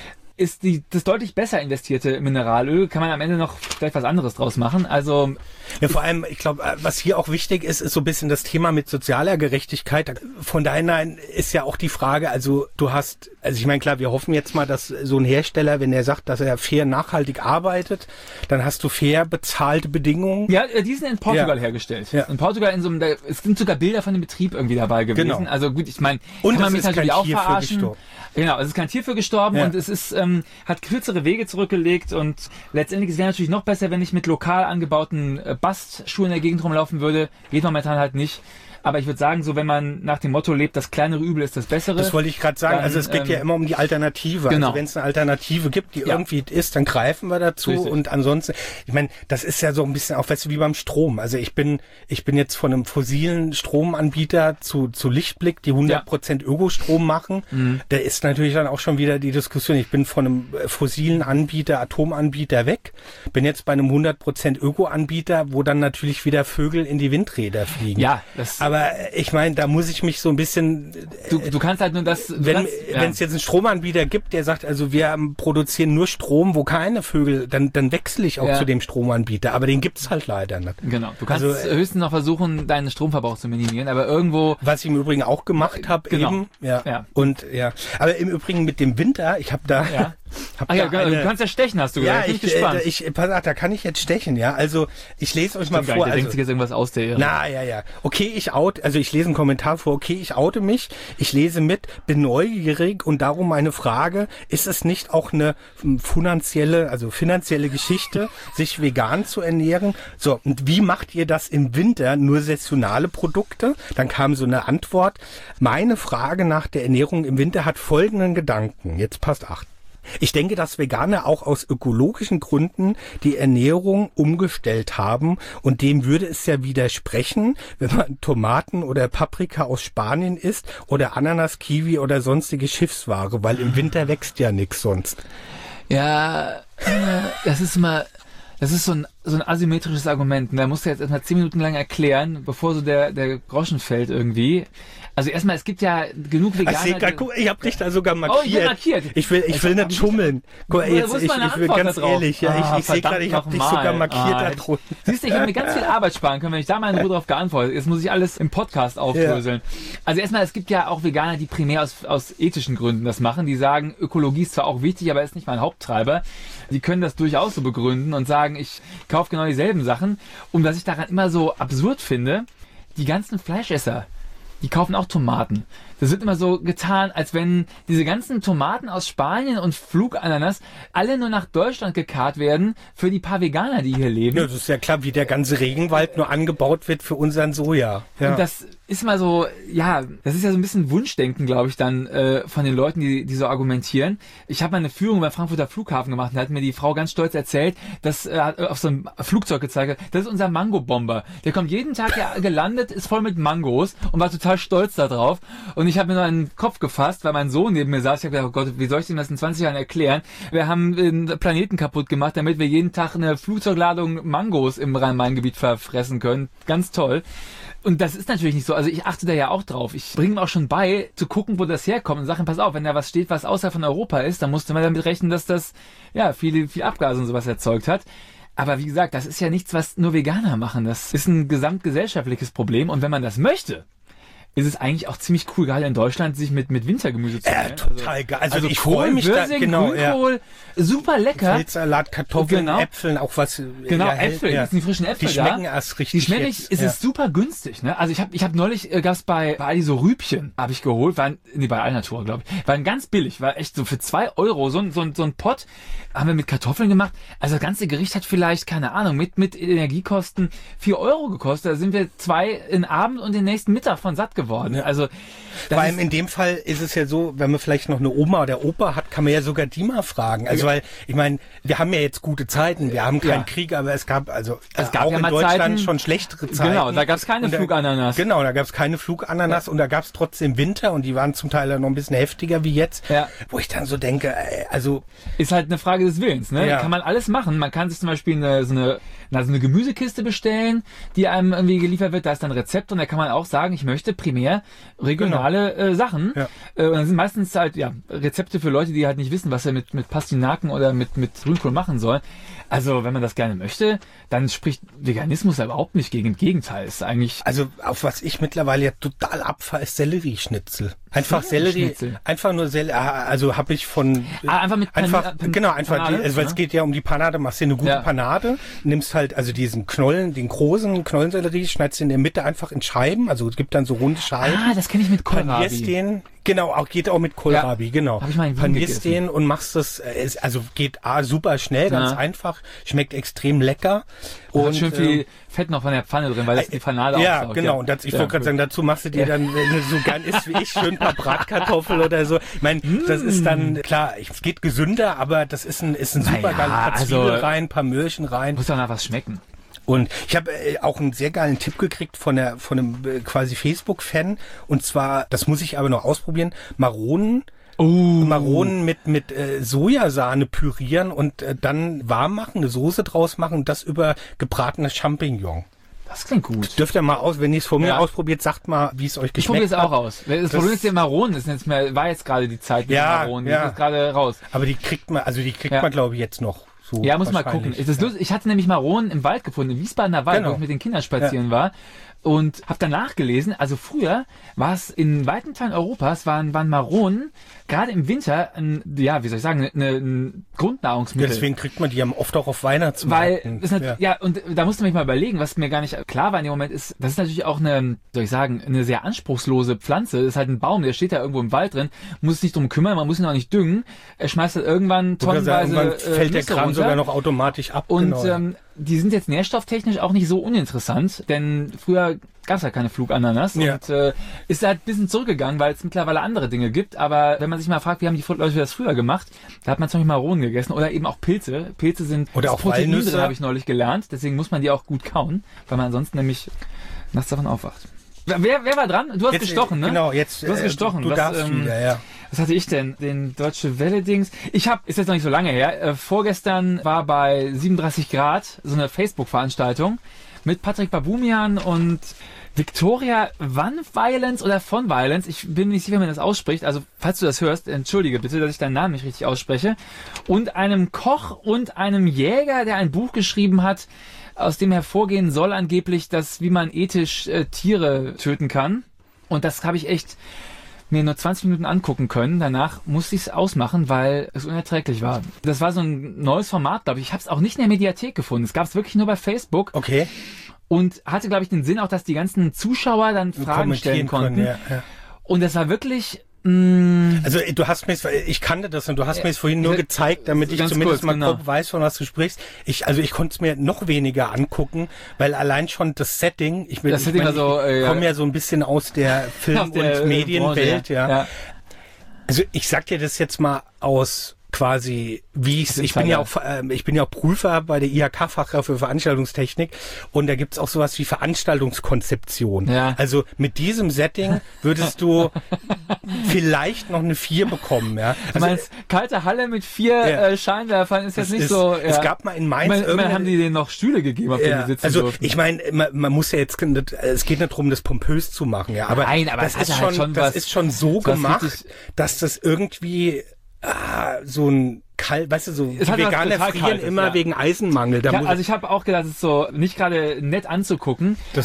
Ist die, das deutlich besser investierte Mineralöl, kann man am Ende noch vielleicht was anderes draus machen. Also ja, vor allem, ich glaube, was hier auch wichtig ist, ist so ein bisschen das Thema mit sozialer Gerechtigkeit. Von daher ist ja auch die Frage, also du hast, also ich meine, klar, wir hoffen jetzt mal, dass so ein Hersteller, wenn er sagt, dass er fair nachhaltig arbeitet, dann hast du fair bezahlte Bedingungen. Ja, die sind in Portugal ja. hergestellt. Ja. In Portugal, in so einem, da, es sind sogar Bilder von dem Betrieb irgendwie dabei gewesen. Genau. Also gut, ich meine, kann man mich natürlich auch Tier verarschen. Genau, es ist kein Tier für gestorben ja. und es ist ähm, hat kürzere Wege zurückgelegt und letztendlich wäre natürlich noch besser, wenn ich mit lokal angebauten äh, Bastschuhen in der Gegend rumlaufen würde. Geht momentan halt nicht. Aber ich würde sagen, so wenn man nach dem Motto lebt, das kleinere Übel ist das bessere. Das wollte ich gerade sagen. Dann, also es geht ähm, ja immer um die Alternative. Genau. Also wenn es eine Alternative gibt, die ja. irgendwie ist, dann greifen wir dazu. Richtig. Und ansonsten, ich meine, das ist ja so ein bisschen auch, weißt du, wie beim Strom. Also ich bin ich bin jetzt von einem fossilen Stromanbieter zu zu Lichtblick, die hundert Prozent ja. Ökostrom machen. Mhm. Da ist natürlich dann auch schon wieder die Diskussion. Ich bin von einem fossilen Anbieter, Atomanbieter weg. Bin jetzt bei einem hundert Prozent Öko-Anbieter, wo dann natürlich wieder Vögel in die Windräder fliegen. Ja, das Aber ich meine, da muss ich mich so ein bisschen... Du, du kannst halt nur das... Wenn ja. es jetzt einen Stromanbieter gibt, der sagt, also wir produzieren nur Strom, wo keine Vögel, dann, dann wechsle ich auch ja. zu dem Stromanbieter. Aber den gibt's halt leider nicht. Genau. Du kannst also, höchstens noch versuchen, deinen Stromverbrauch zu minimieren, aber irgendwo... Was ich im Übrigen auch gemacht habe genau. eben. Ja. ja. Und ja. Aber im Übrigen mit dem Winter, ich habe da... Ja. Hab Ach ja, da eine, du kannst ja stechen, hast du gesagt. Ja, ich bin ich, gespannt. Äh, ich, pass auf, da kann ich jetzt stechen, ja. Also ich lese euch Stimmt mal vor. Der also, denkt sich jetzt irgendwas aus, der Ehre. Na, ja, ja. Okay, ich out, also ich lese einen Kommentar vor, okay, ich oute mich, ich lese mit, bin neugierig und darum meine Frage, ist es nicht auch eine finanzielle, also finanzielle Geschichte, sich vegan zu ernähren? So, und wie macht ihr das im Winter? Nur saisonale Produkte? Dann kam so eine Antwort. Meine Frage nach der Ernährung im Winter hat folgenden Gedanken. Jetzt passt acht. Ich denke, dass Veganer auch aus ökologischen Gründen die Ernährung umgestellt haben und dem würde es ja widersprechen, wenn man Tomaten oder Paprika aus Spanien isst oder Ananas, Kiwi oder sonstige Schiffsware, weil im Winter wächst ja nichts sonst. Ja, das ist mal... Das ist so ein, so ein asymmetrisches Argument. Da musst du jetzt erstmal zehn Minuten lang erklären, bevor so der, der Groschen fällt irgendwie. Also erstmal, es gibt ja genug Veganer... Ach, Seka, guck, ich habe dich da sogar markiert. Oh, ich bin markiert. Ich will, ich will nicht schummeln. Guck, jetzt, ich, ich will ganz ehrlich, ja, ah, ich, ich sehe gerade, ich habe dich sogar markiert ah, da drunter. Siehst du, ich habe mir ganz viel Arbeit sparen können, wenn ich da mal in Ruhe drauf geantwortet. Jetzt muss ich alles im Podcast aufdröseln. Ja. Also erstmal, es gibt ja auch Veganer, die primär aus, aus ethischen Gründen das machen. Die sagen, Ökologie ist zwar auch wichtig, aber ist nicht mein Haupttreiber. Die können das durchaus so begründen und sagen, ich kaufe genau dieselben Sachen. Und was ich daran immer so absurd finde, die ganzen Fleischesser, die kaufen auch Tomaten. Das wird immer so getan, als wenn diese ganzen Tomaten aus Spanien und Flugananas alle nur nach Deutschland gekarrt werden für die paar Veganer, die hier leben. Ja, das ist ja klar, wie der ganze Regenwald nur angebaut wird für unseren Soja. Ja. Und das ist mal so, ja, das ist ja so ein bisschen Wunschdenken, glaube ich, dann äh, von den Leuten, die, die so argumentieren. Ich habe mal eine Führung beim Frankfurter Flughafen gemacht und da hat mir die Frau ganz stolz erzählt, dass äh, hat auf so einem Flugzeug gezeigt hat, das ist unser Mango-Bomber. Der kommt jeden Tag ja gelandet, ist voll mit Mangos und war total stolz da drauf. Und ich habe mir nur einen Kopf gefasst, weil mein Sohn neben mir saß. Ich habe gedacht, oh Gott, wie soll ich dem das in zwanzig Jahren erklären? Wir haben den Planeten kaputt gemacht, damit wir jeden Tag eine Flugzeugladung Mangos im Rhein-Main-Gebiet verfressen können. Ganz toll. Und das ist natürlich nicht so. Also ich achte da ja auch drauf. Ich bringe ihm auch schon bei, zu gucken, wo das herkommt und sage ihm, pass auf, wenn da was steht, was außerhalb von Europa ist, dann musst du mal damit rechnen, dass das ja viel, viel Abgase und sowas erzeugt hat. Aber wie gesagt, das ist ja nichts, was nur Veganer machen. Das ist ein gesamtgesellschaftliches Problem. Und wenn man das möchte, ist es eigentlich auch ziemlich cool, gerade in Deutschland, sich mit, mit Wintergemüse zu Ja, ernähren. total geil. Also, Also ich Kohl, freue mich da, Würsing, genau, ja. Grünkohl, super lecker. Feldsalat, Kartoffeln, Genau. Äpfeln, auch was. Genau, ja, hell- Äpfel, ja. das sind die frischen Äpfel Die da. schmecken erst richtig. Die schmecken jetzt, richtig, es ja. ist super günstig, ne? Also ich habe ich hab neulich, äh, gab's bei, bei Aldi so Rübchen, habe ich geholt, waren, nee, bei Alnatura, glaube ich, waren ganz billig, war echt so für zwei Euro, so ein, so ein, so ein Pott, haben wir mit Kartoffeln gemacht. Also das ganze Gericht hat vielleicht, keine Ahnung, mit, mit Energiekosten vier Euro gekostet. Da sind wir zwei in Abend und den nächsten Mittag von satt geworden. Ja. Also, das Vor allem ist, in dem Fall ist es ja so, wenn man vielleicht noch eine Oma oder Opa hat, kann man ja sogar die mal fragen. Also weil, ich meine, wir haben ja jetzt gute Zeiten, wir haben keinen Ja. Krieg, aber es gab also Es äh, gab auch ja in mal Deutschland Zeiten- schon schlechtere Zeiten. genau, da gab's keine Und da- Flugananas. Genau, da gab's keine Flugananas und da gab's trotzdem Winter und die waren zum Teil noch ein bisschen heftiger wie jetzt. Ja. Wo ich dann so denke, ey, also Ist halt eine Frage des Willens, ne? Ja. Kann man alles machen. Man kann sich zum Beispiel eine, so eine, na, so eine Gemüsekiste bestellen, die einem irgendwie geliefert wird. Da ist dann ein Rezept und da kann man auch sagen, ich möchte primär regionale äh, Sachen. Ja. Äh, und dann sind meistens halt, ja, Rezepte für Leute, die halt nicht wissen, was sie mit, mit Pastinaken oder mit, mit Grünkohl machen sollen. Also, wenn man das gerne möchte, dann spricht Veganismus da überhaupt nicht gegen. Im Gegenteil, ist eigentlich, Also auf was ich mittlerweile ja total abfahre, ist Sellerieschnitzel. Einfach Sellerie, Sellerieschnitzel. einfach nur Sellerie, also habe ich von Ah, einfach mit Pan- einfach Pan- genau einfach Panade, die, also weil es ne? geht ja um die Panade, machst dir eine gute Ja. Panade, nimmst halt also diesen Knollen, den großen Knollensellerie, schneidest in der Mitte einfach in Scheiben, also es gibt dann so runde Scheiben. ah, das kenne ich mit Panierst Kohlrabi. den, genau, auch geht auch mit Kohlrabi, Ja, genau. hab ich mal in Wien Panierst gegessen. den und machst das, äh, ist, also geht A, super schnell, ganz Ja. einfach, schmeckt extrem lecker. Und Und hat schön viel ähm, Fett noch von der Pfanne drin, weil das die Panade ja, aufsaugt. genau. Und das, ich Ja, wollte gerade gut. sagen, dazu machst du dir dann, wenn du so gern isst wie ich, schön ein paar Bratkartoffeln oder so. Ich meine, das ist dann, klar, es geht gesünder, aber das ist ein, ist ein super Naja, geil. Ein paar also- Zwiebeln rein, ein paar Möhrchen rein. Muss doch nach was schmecken. Und ich habe äh, auch einen sehr geilen Tipp gekriegt von der, von einem äh, quasi Facebook-Fan. Und zwar, das muss ich aber noch ausprobieren, Maronen. Oh. Maronen mit, mit äh, Sojasahne pürieren und äh, dann warm machen, eine Soße draus machen und das über gebratene Champignon. Das klingt gut. Dürft ihr mal aus, wenn ihr es vor mir Ja. ausprobiert, sagt mal, wie es euch Ich probiere geschmeckt es auch hat. aus. Das Problem ist, der Maronen ist jetzt mehr, war jetzt gerade die Zeit mit Ja, den Maronen. Die ja. ist gerade raus. Aber die kriegt man, also die kriegt Ja. man, glaube ich, jetzt noch so. Ja, muss mal gucken. wahrscheinlich. Ist das lustig? Ich hatte nämlich Maronen im Wald gefunden, im Wiesbadener Wald, Genau. wo ich mit den Kindern spazieren war. Und habe danach gelesen, also früher war es in weiten Teilen Europas, waren, waren Maronen gerade im Winter, ein, ja, wie soll ich sagen, eine, ein Ja, Grundnahrungsmittel. deswegen kriegt man die ja oft auch auf Weil, Weihnachtsmärkten. das ist nat- ja. und da musste man mal überlegen, was mir gar nicht klar war in dem Moment ist, das ist natürlich auch eine, soll ich sagen, eine sehr anspruchslose Pflanze. Das ist halt ein Baum, der steht da irgendwo im Wald drin, muss sich nicht drum kümmern, man muss ihn auch nicht düngen. Er schmeißt halt irgendwann Ich würde sagen, tonnenweise irgendwann fällt der Nüsse Kram runter. sogar noch automatisch ab. Und genau. ähm, die sind jetzt nährstofftechnisch auch nicht so uninteressant, denn früher gab es ja keine Flugananas Ja. und äh, ist halt ein bisschen zurückgegangen, weil es mittlerweile andere Dinge gibt. Aber wenn man sich mal fragt, wie haben die Leute das früher gemacht, da hat man zum Beispiel Maronen gegessen oder eben auch Pilze. Pilze sind Oder ist auch Protein Walnüsse. drin, habe ich neulich gelernt. Deswegen muss man die auch gut kauen, weil man ansonsten nämlich nachts davon aufwacht. Wer, wer war dran? Du hast jetzt, gestochen, ne? Genau, jetzt. Du hast äh, gestochen. Du Was, darfst ähm, wieder, ja. Was hatte ich denn? Den Deutsche Welle-Dings. Ich habe, ist jetzt noch nicht so lange her, äh, vorgestern war bei siebenunddreißig Grad so eine Facebook-Veranstaltung mit Patrick Babumian und Victoria Van Violence oder von Violence. Ich bin mir nicht sicher, wie man das ausspricht. Also, falls du das hörst, entschuldige bitte, dass ich deinen Namen nicht richtig ausspreche. Und einem Koch und einem Jäger, der ein Buch geschrieben hat, aus dem hervorgehen soll angeblich, dass wie man ethisch äh, Tiere töten kann. Und das habe ich echt mir nur zwanzig Minuten angucken können. Danach musste ich es ausmachen, weil es unerträglich war. Das war so ein neues Format, glaube ich. Ich habe es auch nicht in der Mediathek gefunden. Es gab es wirklich nur bei Facebook Okay. und hatte, glaube ich, den Sinn auch, dass die ganzen Zuschauer dann Fragen stellen konnten. können, ja, ja. Und das war wirklich... Mh, Also du hast mir, ich kannte das und du hast mir es vorhin nur Ja, gezeigt, damit ich ganz zumindest kurz, mal genau. grob weiß, von was du sprichst. Ich, also ich konnte es mir noch weniger angucken, weil allein schon das Setting, ich, bin, Das ich, Setting mein, war so, äh, ich ja. komme ja so ein bisschen aus der Film- aus der, und äh, Medienwelt, Branche, ja. ja. Also ich sag dir das jetzt mal aus quasi, wie ich's, ich bin ja auch, ähm, ich bin ja auch Prüfer bei der I H K-Fachkraft für Veranstaltungstechnik und da gibt's auch sowas wie Veranstaltungskonzeption. Ja. Also mit diesem Setting würdest du vielleicht noch eine vier bekommen, ja. Du Also, meinst, kalte Halle mit vier Ja. äh, Scheinwerfern ist jetzt es nicht ist, so... Es ja. gab mal in Mainz Ich meine, immerhin irgendeine- haben die denen noch Stühle gegeben, auf denen ja, die sitzen also durften. ich meine, man, man muss ja jetzt, es geht nicht darum, das pompös zu machen, ja, aber, Nein, aber das es ist hatte schon, halt schon das was- ist schon so was gemacht, richtig- dass das irgendwie ah, so ein kalt, weißt du, so Es hat die was Veganer total frieren Kaltes, immer ja. wegen Eisenmangel. Da Ja, muss also ich habe auch gedacht, es ist so nicht gerade nett anzugucken. das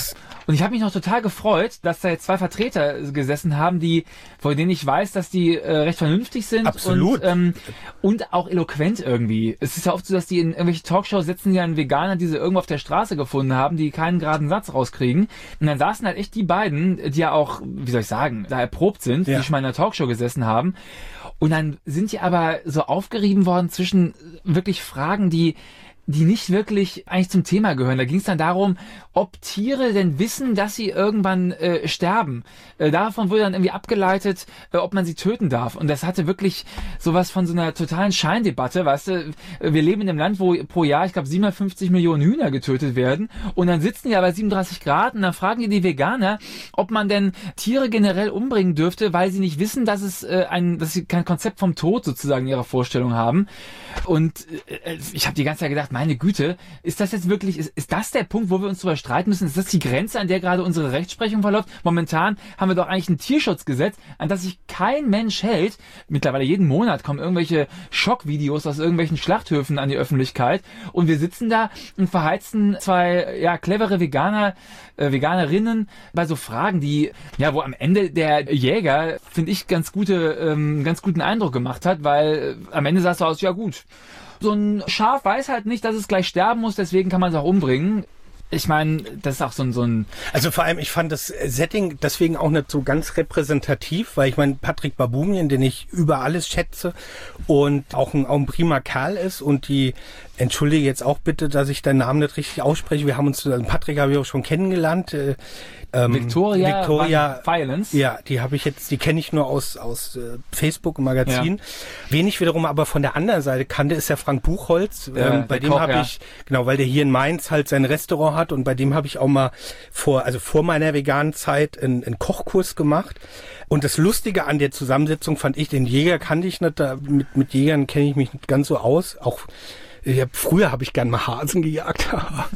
Und ich habe mich noch total gefreut, dass da jetzt zwei Vertreter gesessen haben, die, von denen ich weiß, dass die äh, recht vernünftig sind. Absolut. Und, ähm, und auch eloquent irgendwie. Es ist ja oft so, dass die in irgendwelche Talkshows sitzen, die einen Veganer, die sie irgendwo auf der Straße gefunden haben, die keinen geraden Satz rauskriegen. Und dann saßen halt echt die beiden, die ja auch, wie soll ich sagen, da erprobt sind, ja. die schon mal in einer Talkshow gesessen haben. Und dann sind die aber so aufgerieben worden zwischen wirklich Fragen, die die nicht wirklich eigentlich zum Thema gehören. Da ging es dann darum, ob Tiere denn wissen, dass sie irgendwann äh, sterben. Äh, davon wurde dann irgendwie abgeleitet, äh, ob man sie töten darf. Und das hatte wirklich sowas von so einer totalen Scheindebatte, weißt du. Wir leben in einem Land, wo pro Jahr, ich glaube, siebenhundertfünfzig Millionen Hühner getötet werden. Und dann sitzen die ja bei siebenunddreißig Grad und dann fragen die die Veganer, ob man denn Tiere generell umbringen dürfte, weil sie nicht wissen, dass es äh, ein, dass sie kein Konzept vom Tod sozusagen in ihrer Vorstellung haben. Und äh, ich habe die ganze Zeit gedacht, meine Güte, ist das jetzt wirklich, ist, ist das der Punkt, wo wir uns darüber streiten müssen? Ist das die Grenze, an der gerade unsere Rechtsprechung verläuft? Momentan haben wir doch eigentlich ein Tierschutzgesetz, an das sich kein Mensch hält. Mittlerweile jeden Monat kommen irgendwelche Schockvideos aus irgendwelchen Schlachthöfen an die Öffentlichkeit und wir sitzen da und verheizen zwei, ja, clevere Veganer, äh, Veganerinnen bei so Fragen, die, ja, wo am Ende der Jäger, finde ich, ganz gute, ähm, ganz guten Eindruck gemacht hat, weil äh, am Ende sah es so aus, ja gut, so ein Schaf weiß halt nicht, dass es gleich sterben muss, deswegen kann man es auch umbringen. Ich meine, das ist auch so ein, so ein... Also vor allem, ich fand das Setting deswegen auch nicht so ganz repräsentativ, weil ich meine, Patrick Baboumian, den ich über alles schätze und auch ein, auch ein prima Kerl ist und die, entschuldige jetzt auch bitte, dass ich deinen Namen nicht richtig ausspreche, wir haben uns, Patrick habe ich auch schon kennengelernt, äh, Ähm, Victoria, Victoria Violence. Ja, die habe ich jetzt, die kenne ich nur aus aus äh, Facebook Magazin. Ja. Wen ich wiederum aber von der anderen Seite kannte, ist der Frank Buchholz. Ja, ähm, bei dem habe ja. ich, genau, weil der hier in Mainz halt sein Restaurant hat und bei dem habe ich auch mal vor, also vor meiner veganen Zeit einen, einen Kochkurs gemacht. Und das Lustige an der Zusammensetzung fand ich, den Jäger kannte ich nicht, da, mit, mit Jägern kenne ich mich nicht ganz so aus. Auch ich hab, früher habe ich gern mal Hasen gejagt.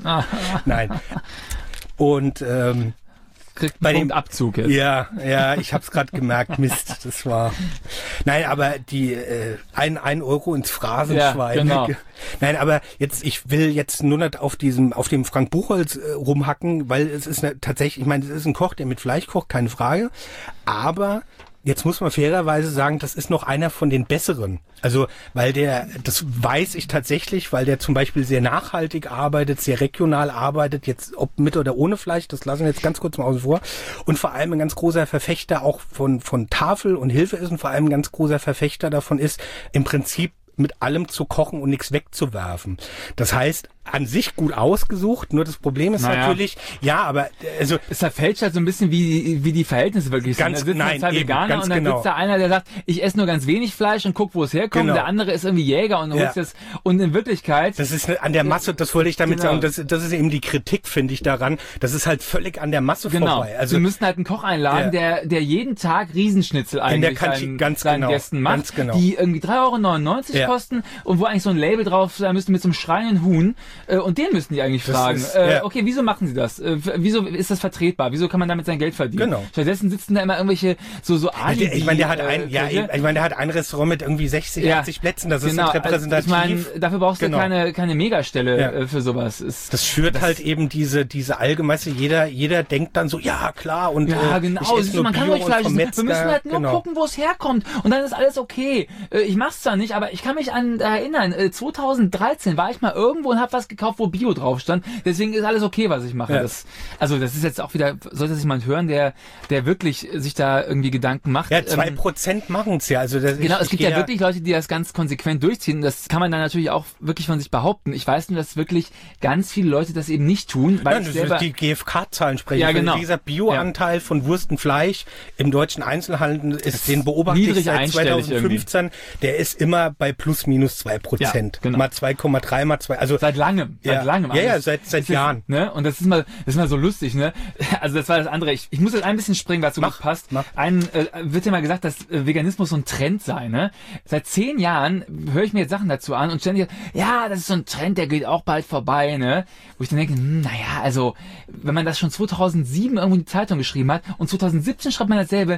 Nein. Und ähm, kriegt bei dem Abzug jetzt. Ja, ja, ich hab's gerade gemerkt, Mist, das war. Nein, aber die äh, ein, ein Euro ins Phrasenschwein. Ja, genau. Nein, aber jetzt, ich will jetzt nur nicht auf diesem, auf dem Frank Buchholz äh, rumhacken, weil es ist ne, tatsächlich, ich meine, es ist ein Koch, der mit Fleisch kocht, keine Frage. Aber jetzt muss man fairerweise sagen, das ist noch einer von den besseren. Also, weil der, das weiß ich tatsächlich, weil der zum Beispiel sehr nachhaltig arbeitet, sehr regional arbeitet, jetzt ob mit oder ohne Fleisch, das lassen wir jetzt ganz kurz mal außen vor. Und vor allem ein ganz großer Verfechter auch von, von Tafel und Hilfeessen, vor allem ein ganz großer Verfechter davon ist, im Prinzip mit allem zu kochen und nichts wegzuwerfen. Das heißt, an sich gut ausgesucht, nur das Problem ist naja. natürlich, ja, aber also es verfälscht halt so ein bisschen, wie wie die Verhältnisse wirklich ganz, sind. Da sitzen nein, zwei eben, Veganer ganz und dann genau. sitzt da einer, der sagt, ich esse nur ganz wenig Fleisch und guck, wo es herkommt. Genau. Der andere ist irgendwie Jäger und holt Ja. das. Und in Wirklichkeit... Das ist an der Masse, das wollte ich damit genau. sagen, das, das ist eben die Kritik, finde ich, daran. Das ist halt völlig an der Masse genau. vorbei. Also wir müssten halt einen Koch einladen, ja. der der jeden Tag Riesenschnitzel eigentlich der seinen, ganz seinen genau, Gästen macht, ganz genau. die irgendwie drei Euro neunundneunzig Ja. kosten und wo eigentlich so ein Label drauf sein müsste mit so einem schreienden Huhn. Äh, und den müssten die eigentlich Das fragen. ist, äh, ja. Okay, wieso machen sie das? Äh, wieso ist das vertretbar? Wieso kann man damit sein Geld verdienen? Genau. Stattdessen sitzen da immer irgendwelche so so Alibi, ich meine, der hat äh, ein, ja, Köche. ich meine, der hat ein Restaurant mit irgendwie sechzig, Ja. achtzig Plätzen. Das Genau, ist nicht repräsentativ. Also ich meine, dafür brauchst du Genau. keine keine Megastelle Ja. äh, für sowas. Ist, Das führt halt eben diese diese allgemeine, jeder jeder denkt dann so, ja klar und ja, äh, genau. ich esse Siehst du, nur man kann Bio ruhig und Fleisch vom essen. Wir müssen Metzger. halt nur Genau. gucken, wo es herkommt. Und dann ist alles okay. Äh, ich mach's zwar nicht, aber ich kann mich an erinnern, äh, zweitausenddreizehn war ich mal irgendwo und habe was gekauft, wo Bio drauf stand. Deswegen ist alles okay, was ich mache. Ja. Das, also das ist jetzt auch wieder, sollte sich jemand hören, der der wirklich sich da irgendwie Gedanken macht. Ja, zwei Ähm, Prozent machen's ja. Also das, Genau, ich, es gibt ich ja wirklich Leute, die das ganz konsequent durchziehen. Das kann man dann natürlich auch wirklich von sich behaupten. Ich weiß nur, dass wirklich ganz viele Leute das eben nicht tun, weil Ja, ich das selber ist die G F K-Zahlen sprechen. Ja, Also genau. Dieser Bioanteil von Wurst und Fleisch im deutschen Einzelhandel ist, den beobachte ich niedrig seit einstellig zweitausendfünfzehn. Der ist immer bei plus minus zwei Prozent. Ja, genau. Mal zwei Komma drei, mal zwei. Also Seit langem, Ja. seit langem. Ja, ja, eigentlich. seit- seit Das ist, Jahren. Ne? Und das ist mal, das ist mal so lustig, ne? Also das war das andere. Ich, ich muss jetzt ein bisschen springen, weil es so Mach, gut passt. mach. Ein, äh, wird ja mal gesagt, dass äh, Veganismus so ein Trend sei, ne? Seit zehn Jahren höre ich mir jetzt Sachen dazu an und ständig, ja, das ist so ein Trend, der geht auch bald vorbei, ne? Wo ich dann denke, hm, naja, also, wenn man das schon zweitausendsieben irgendwo in die Zeitung geschrieben hat und zweitausendsiebzehn schreibt man dasselbe,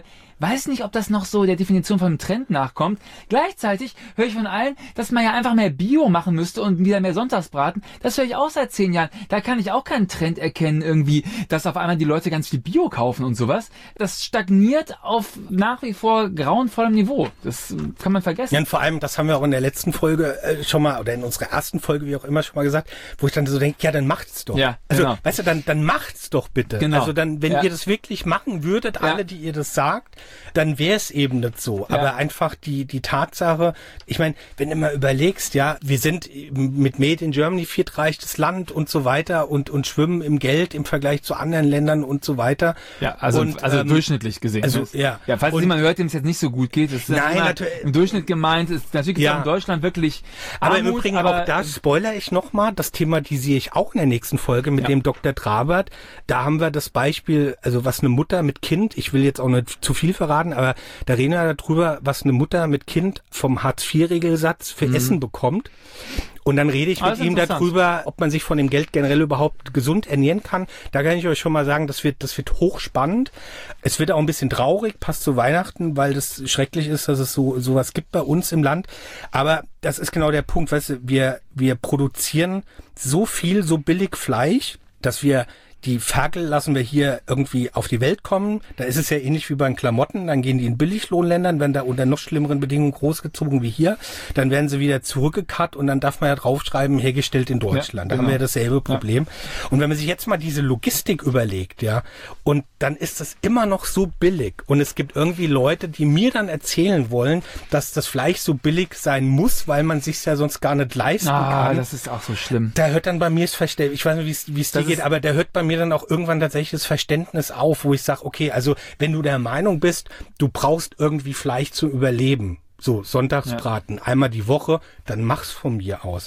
weiß nicht, ob das noch so der Definition von einem Trend nachkommt. Gleichzeitig höre ich von allen, dass man ja einfach mehr Bio machen müsste und wieder mehr Sonntagsbraten. Das höre ich auch seit zehn Jahren. Da kann ich auch keinen Trend erkennen irgendwie, dass auf einmal die Leute ganz viel Bio kaufen und sowas. Das stagniert auf nach wie vor grauenvollem Niveau. Das kann man vergessen. Ja, und vor allem, das haben wir auch in der letzten Folge äh, schon mal, oder in unserer ersten Folge, wie auch immer, schon mal gesagt, wo ich dann so denke, ja, dann macht's doch. Ja, also, genau. weißt du, dann, dann macht's doch bitte. Genau. Also dann, wenn ja. ihr das wirklich machen würdet, ja. alle, die ihr das sagt, dann wäre es eben nicht so. Ja. Aber einfach die, die Tatsache, ich meine, wenn du mal überlegst, ja, wir sind mit Made in Germany viertreichstes Land und so weiter und, und schwimmen im Geld im Vergleich zu anderen Ländern und so weiter. Ja, also, und, also ähm, durchschnittlich gesehen. Also, ist. ja. Ja, falls und, jemand hört, dem es jetzt nicht so gut geht, ist das nein, immer natürlich, im Durchschnitt gemeint, ist natürlich ja. auch in Deutschland wirklich Aber Armut, im Übrigen aber auch da spoilere ich nochmal, das thematisiere ich auch in der nächsten Folge mit ja. dem Doktor Trabert. Da haben wir das Beispiel, also was eine Mutter mit Kind, ich will jetzt auch nicht zu viel verraten, aber da reden wir darüber, was eine Mutter mit Kind vom Hartz vier Regelsatz für mhm. Essen bekommt. Und dann rede ich mit ihm darüber, ob man sich von dem Geld generell überhaupt gesund ernähren kann. Da kann ich euch schon mal sagen, das wird, das wird hochspannend. Es wird auch ein bisschen traurig, passt zu Weihnachten, weil das schrecklich ist, dass es so sowas gibt bei uns im Land. Aber das ist genau der Punkt, weißt du, wir, wir produzieren so viel, so billig Fleisch, dass wir die Ferkel lassen wir hier irgendwie auf die Welt kommen. Da ist es ja ähnlich wie bei den Klamotten. Dann gehen die in Billiglohnländern, werden da unter noch schlimmeren Bedingungen großgezogen wie hier. Dann werden sie wieder zurückgekarrt und dann darf man ja draufschreiben, hergestellt in Deutschland. Ja, genau. Da haben wir ja dasselbe Problem. Ja. Und wenn man sich jetzt mal diese Logistik überlegt, ja, und dann ist das immer noch so billig. Und es gibt irgendwie Leute, die mir dann erzählen wollen, dass das Fleisch so billig sein muss, weil man sich's ja sonst gar nicht leisten ah, kann. Das ist auch so schlimm. Da hört dann bei mir das Verständnis, ich weiß nicht, wie es dir geht, aber da hört bei mir dann auch irgendwann tatsächlich das Verständnis auf, wo ich sage, okay, also wenn du der Meinung bist, du brauchst irgendwie Fleisch zum Überleben, so Sonntagsbraten, ja. einmal die Woche, dann mach's von mir aus.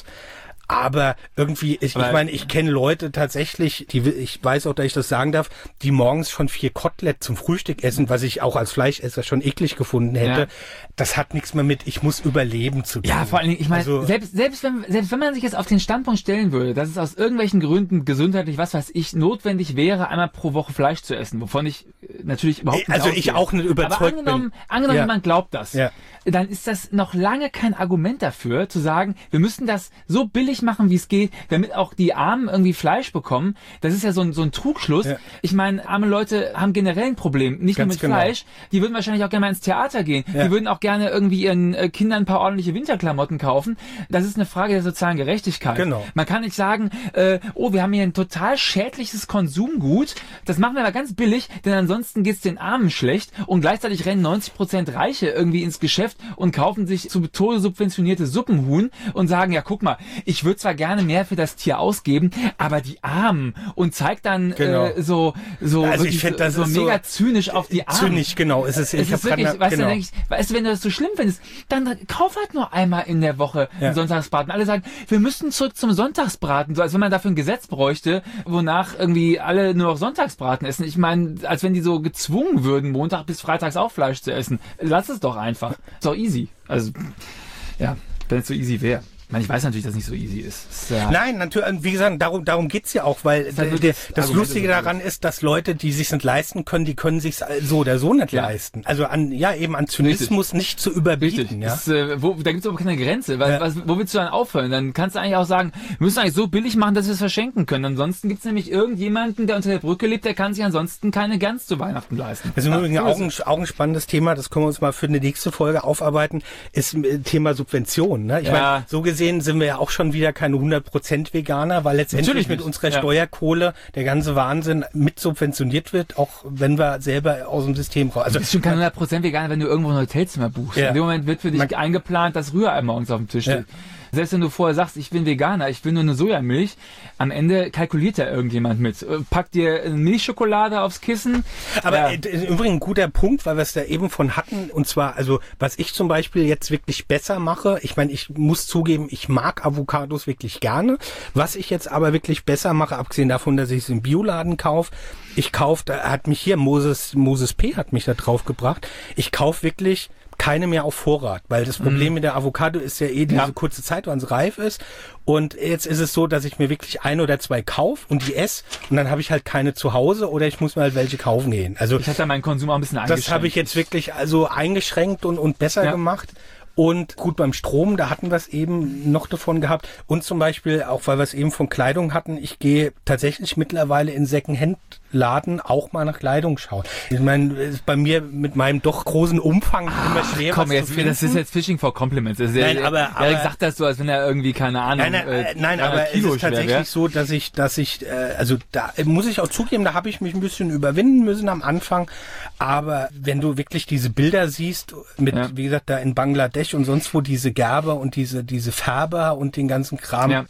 Aber irgendwie, ich, ich meine, ich kenne Leute tatsächlich, die, ich weiß auch, dass ich das sagen darf, die morgens schon vier Kotelett zum Frühstück essen, was ich auch als Fleischesser schon eklig gefunden hätte. Ja. Das hat nichts mehr mit, ich muss überleben zu tun. Ja, vor allen Dingen, ich meine, also, selbst, selbst, wenn, selbst wenn man sich jetzt auf den Standpunkt stellen würde, dass es aus irgendwelchen Gründen gesundheitlich, was weiß ich, notwendig wäre, einmal pro Woche Fleisch zu essen, wovon ich natürlich überhaupt nicht Also ausgehe. ich auch nicht überzeugt Aber angenommen, bin. Angenommen, ja. jemand glaubt das, ja. dann ist das noch lange kein Argument dafür, zu sagen, wir müssen das so billig machen, wie es geht, damit auch die Armen irgendwie Fleisch bekommen. Das ist ja so ein, so ein Trugschluss. Ja. Ich meine, arme Leute haben generell ein Problem, nicht Ganz nur mit genau. Fleisch. Die würden wahrscheinlich auch gerne mal ins Theater gehen. Ja. Die würden auch gerne irgendwie ihren äh, Kindern ein paar ordentliche Winterklamotten kaufen. Das ist eine Frage der sozialen Gerechtigkeit. Genau. Man kann nicht sagen, äh, oh, wir haben hier ein total schädliches Konsumgut. Das machen wir aber ganz billig, denn ansonsten geht's den Armen schlecht und gleichzeitig rennen neunzig Prozent Reiche irgendwie ins Geschäft und kaufen sich zu Tode subventionierte Suppenhuhn und sagen, ja, guck mal, ich würde zwar gerne mehr für das Tier ausgeben, aber die Armen und zeigt dann genau. äh, so so, also ich find, das so, so mega so zynisch auf die Armen. Zynisch, genau. Es ist, es ich ist wirklich, grad, weißt, genau. du, dann denk ich, weißt du, wenn du das so schlimm findest, dann kauf halt nur einmal in der Woche ja. einen Sonntagsbraten. Alle sagen, wir müssen zurück zum Sonntagsbraten, so als wenn man dafür ein Gesetz bräuchte, wonach irgendwie alle nur noch Sonntagsbraten essen. Ich meine, als wenn die so gezwungen würden, Montag bis Freitags auch Fleisch zu essen. Lass es doch einfach. Ist doch easy. Also, ja, wenn es so easy wäre. Ich meine, ich weiß natürlich, dass es nicht so easy ist. ist ja Nein, natürlich, wie gesagt, darum, darum geht's ja auch, weil halt der, der, das Lustige daran ist, dass Leute, die sich nicht leisten können, die können sich so oder so nicht ja. leisten. Also an, ja, eben an Zynismus Richtig. nicht zu überbieten. Richtig. Ja? Das, äh, wo, da gibt's aber keine Grenze. Weil, ja. was, wo willst du dann aufhören? Dann kannst du eigentlich auch sagen, wir müssen eigentlich so billig machen, dass wir es verschenken können. Ansonsten gibt's nämlich irgendjemanden, der unter der Brücke lebt, der kann sich ansonsten keine Gans zu Weihnachten leisten. Das ist ja, übrigens auch ein, auch ein spannendes Thema, das können wir uns mal für eine nächste Folge aufarbeiten, ist Thema Subvention. Ne? Ich ja. meine, so gesehen sind wir ja auch schon wieder keine hundert Prozent Veganer, weil letztendlich Natürlich mit unserer ja. Steuerkohle der ganze Wahnsinn mit subventioniert wird, auch wenn wir selber aus dem System raus. Also du bist schon kein hundert Prozent Veganer, wenn du irgendwo ein Hotelzimmer buchst. Ja. In dem Moment wird für dich Man, eingeplant, dass Rührei morgens auf dem Tisch steht. Ja. Selbst wenn du vorher sagst, ich bin Veganer, ich will nur eine Sojamilch, am Ende kalkuliert da irgendjemand mit. Packt dir eine Milchschokolade aufs Kissen. Aber ja. übrigens ein guter Punkt, weil wir es da eben von hatten, und zwar, also was ich zum Beispiel jetzt wirklich besser mache, ich meine, ich muss zugeben, ich mag Avocados wirklich gerne. Was ich jetzt aber wirklich besser mache, abgesehen davon, dass ich es im Bioladen kaufe, ich kaufe, da hat mich hier Moses, Moses P. hat mich da drauf gebracht, ich kaufe wirklich keine mehr auf Vorrat, weil das Problem Mhm. mit der Avocado ist ja eh diese Ja. kurze Zeit, wann es reif ist. Und jetzt ist es so, dass ich mir wirklich ein oder zwei kaufe und die esse und dann habe ich halt keine zu Hause oder ich muss mir halt welche kaufen gehen. Also Ich hatte da meinen Konsum auch ein bisschen eingeschränkt. das habe ich jetzt wirklich also eingeschränkt und, und besser Ja. gemacht. Und gut, beim Strom, da hatten wir es eben noch davon gehabt. Und zum Beispiel, auch weil wir es eben von Kleidung hatten, ich gehe tatsächlich mittlerweile in Secondhand-Laden auch mal nach Kleidung schauen. Ich meine, es ist bei mir mit meinem doch großen Umfang immer schwer, Komm, was jetzt, zu finden. das ist jetzt Fishing for Compliments. Das ist Nein, ja, aber- Erik aber- sagt das so, als wenn er irgendwie, keine Ahnung, Nein, nein, äh, äh, nein, dreihundert aber Kilo es ist schwer tatsächlich wäre. so, dass ich, dass ich, äh, also da äh, muss ich auch zugeben, da habe ich mich ein bisschen überwinden müssen am Anfang. Aber wenn du wirklich diese Bilder siehst, mit, Ja. wie gesagt, da in Bangladesch und sonst wo diese Gerber und diese, diese Färber und den ganzen Kram. Ja.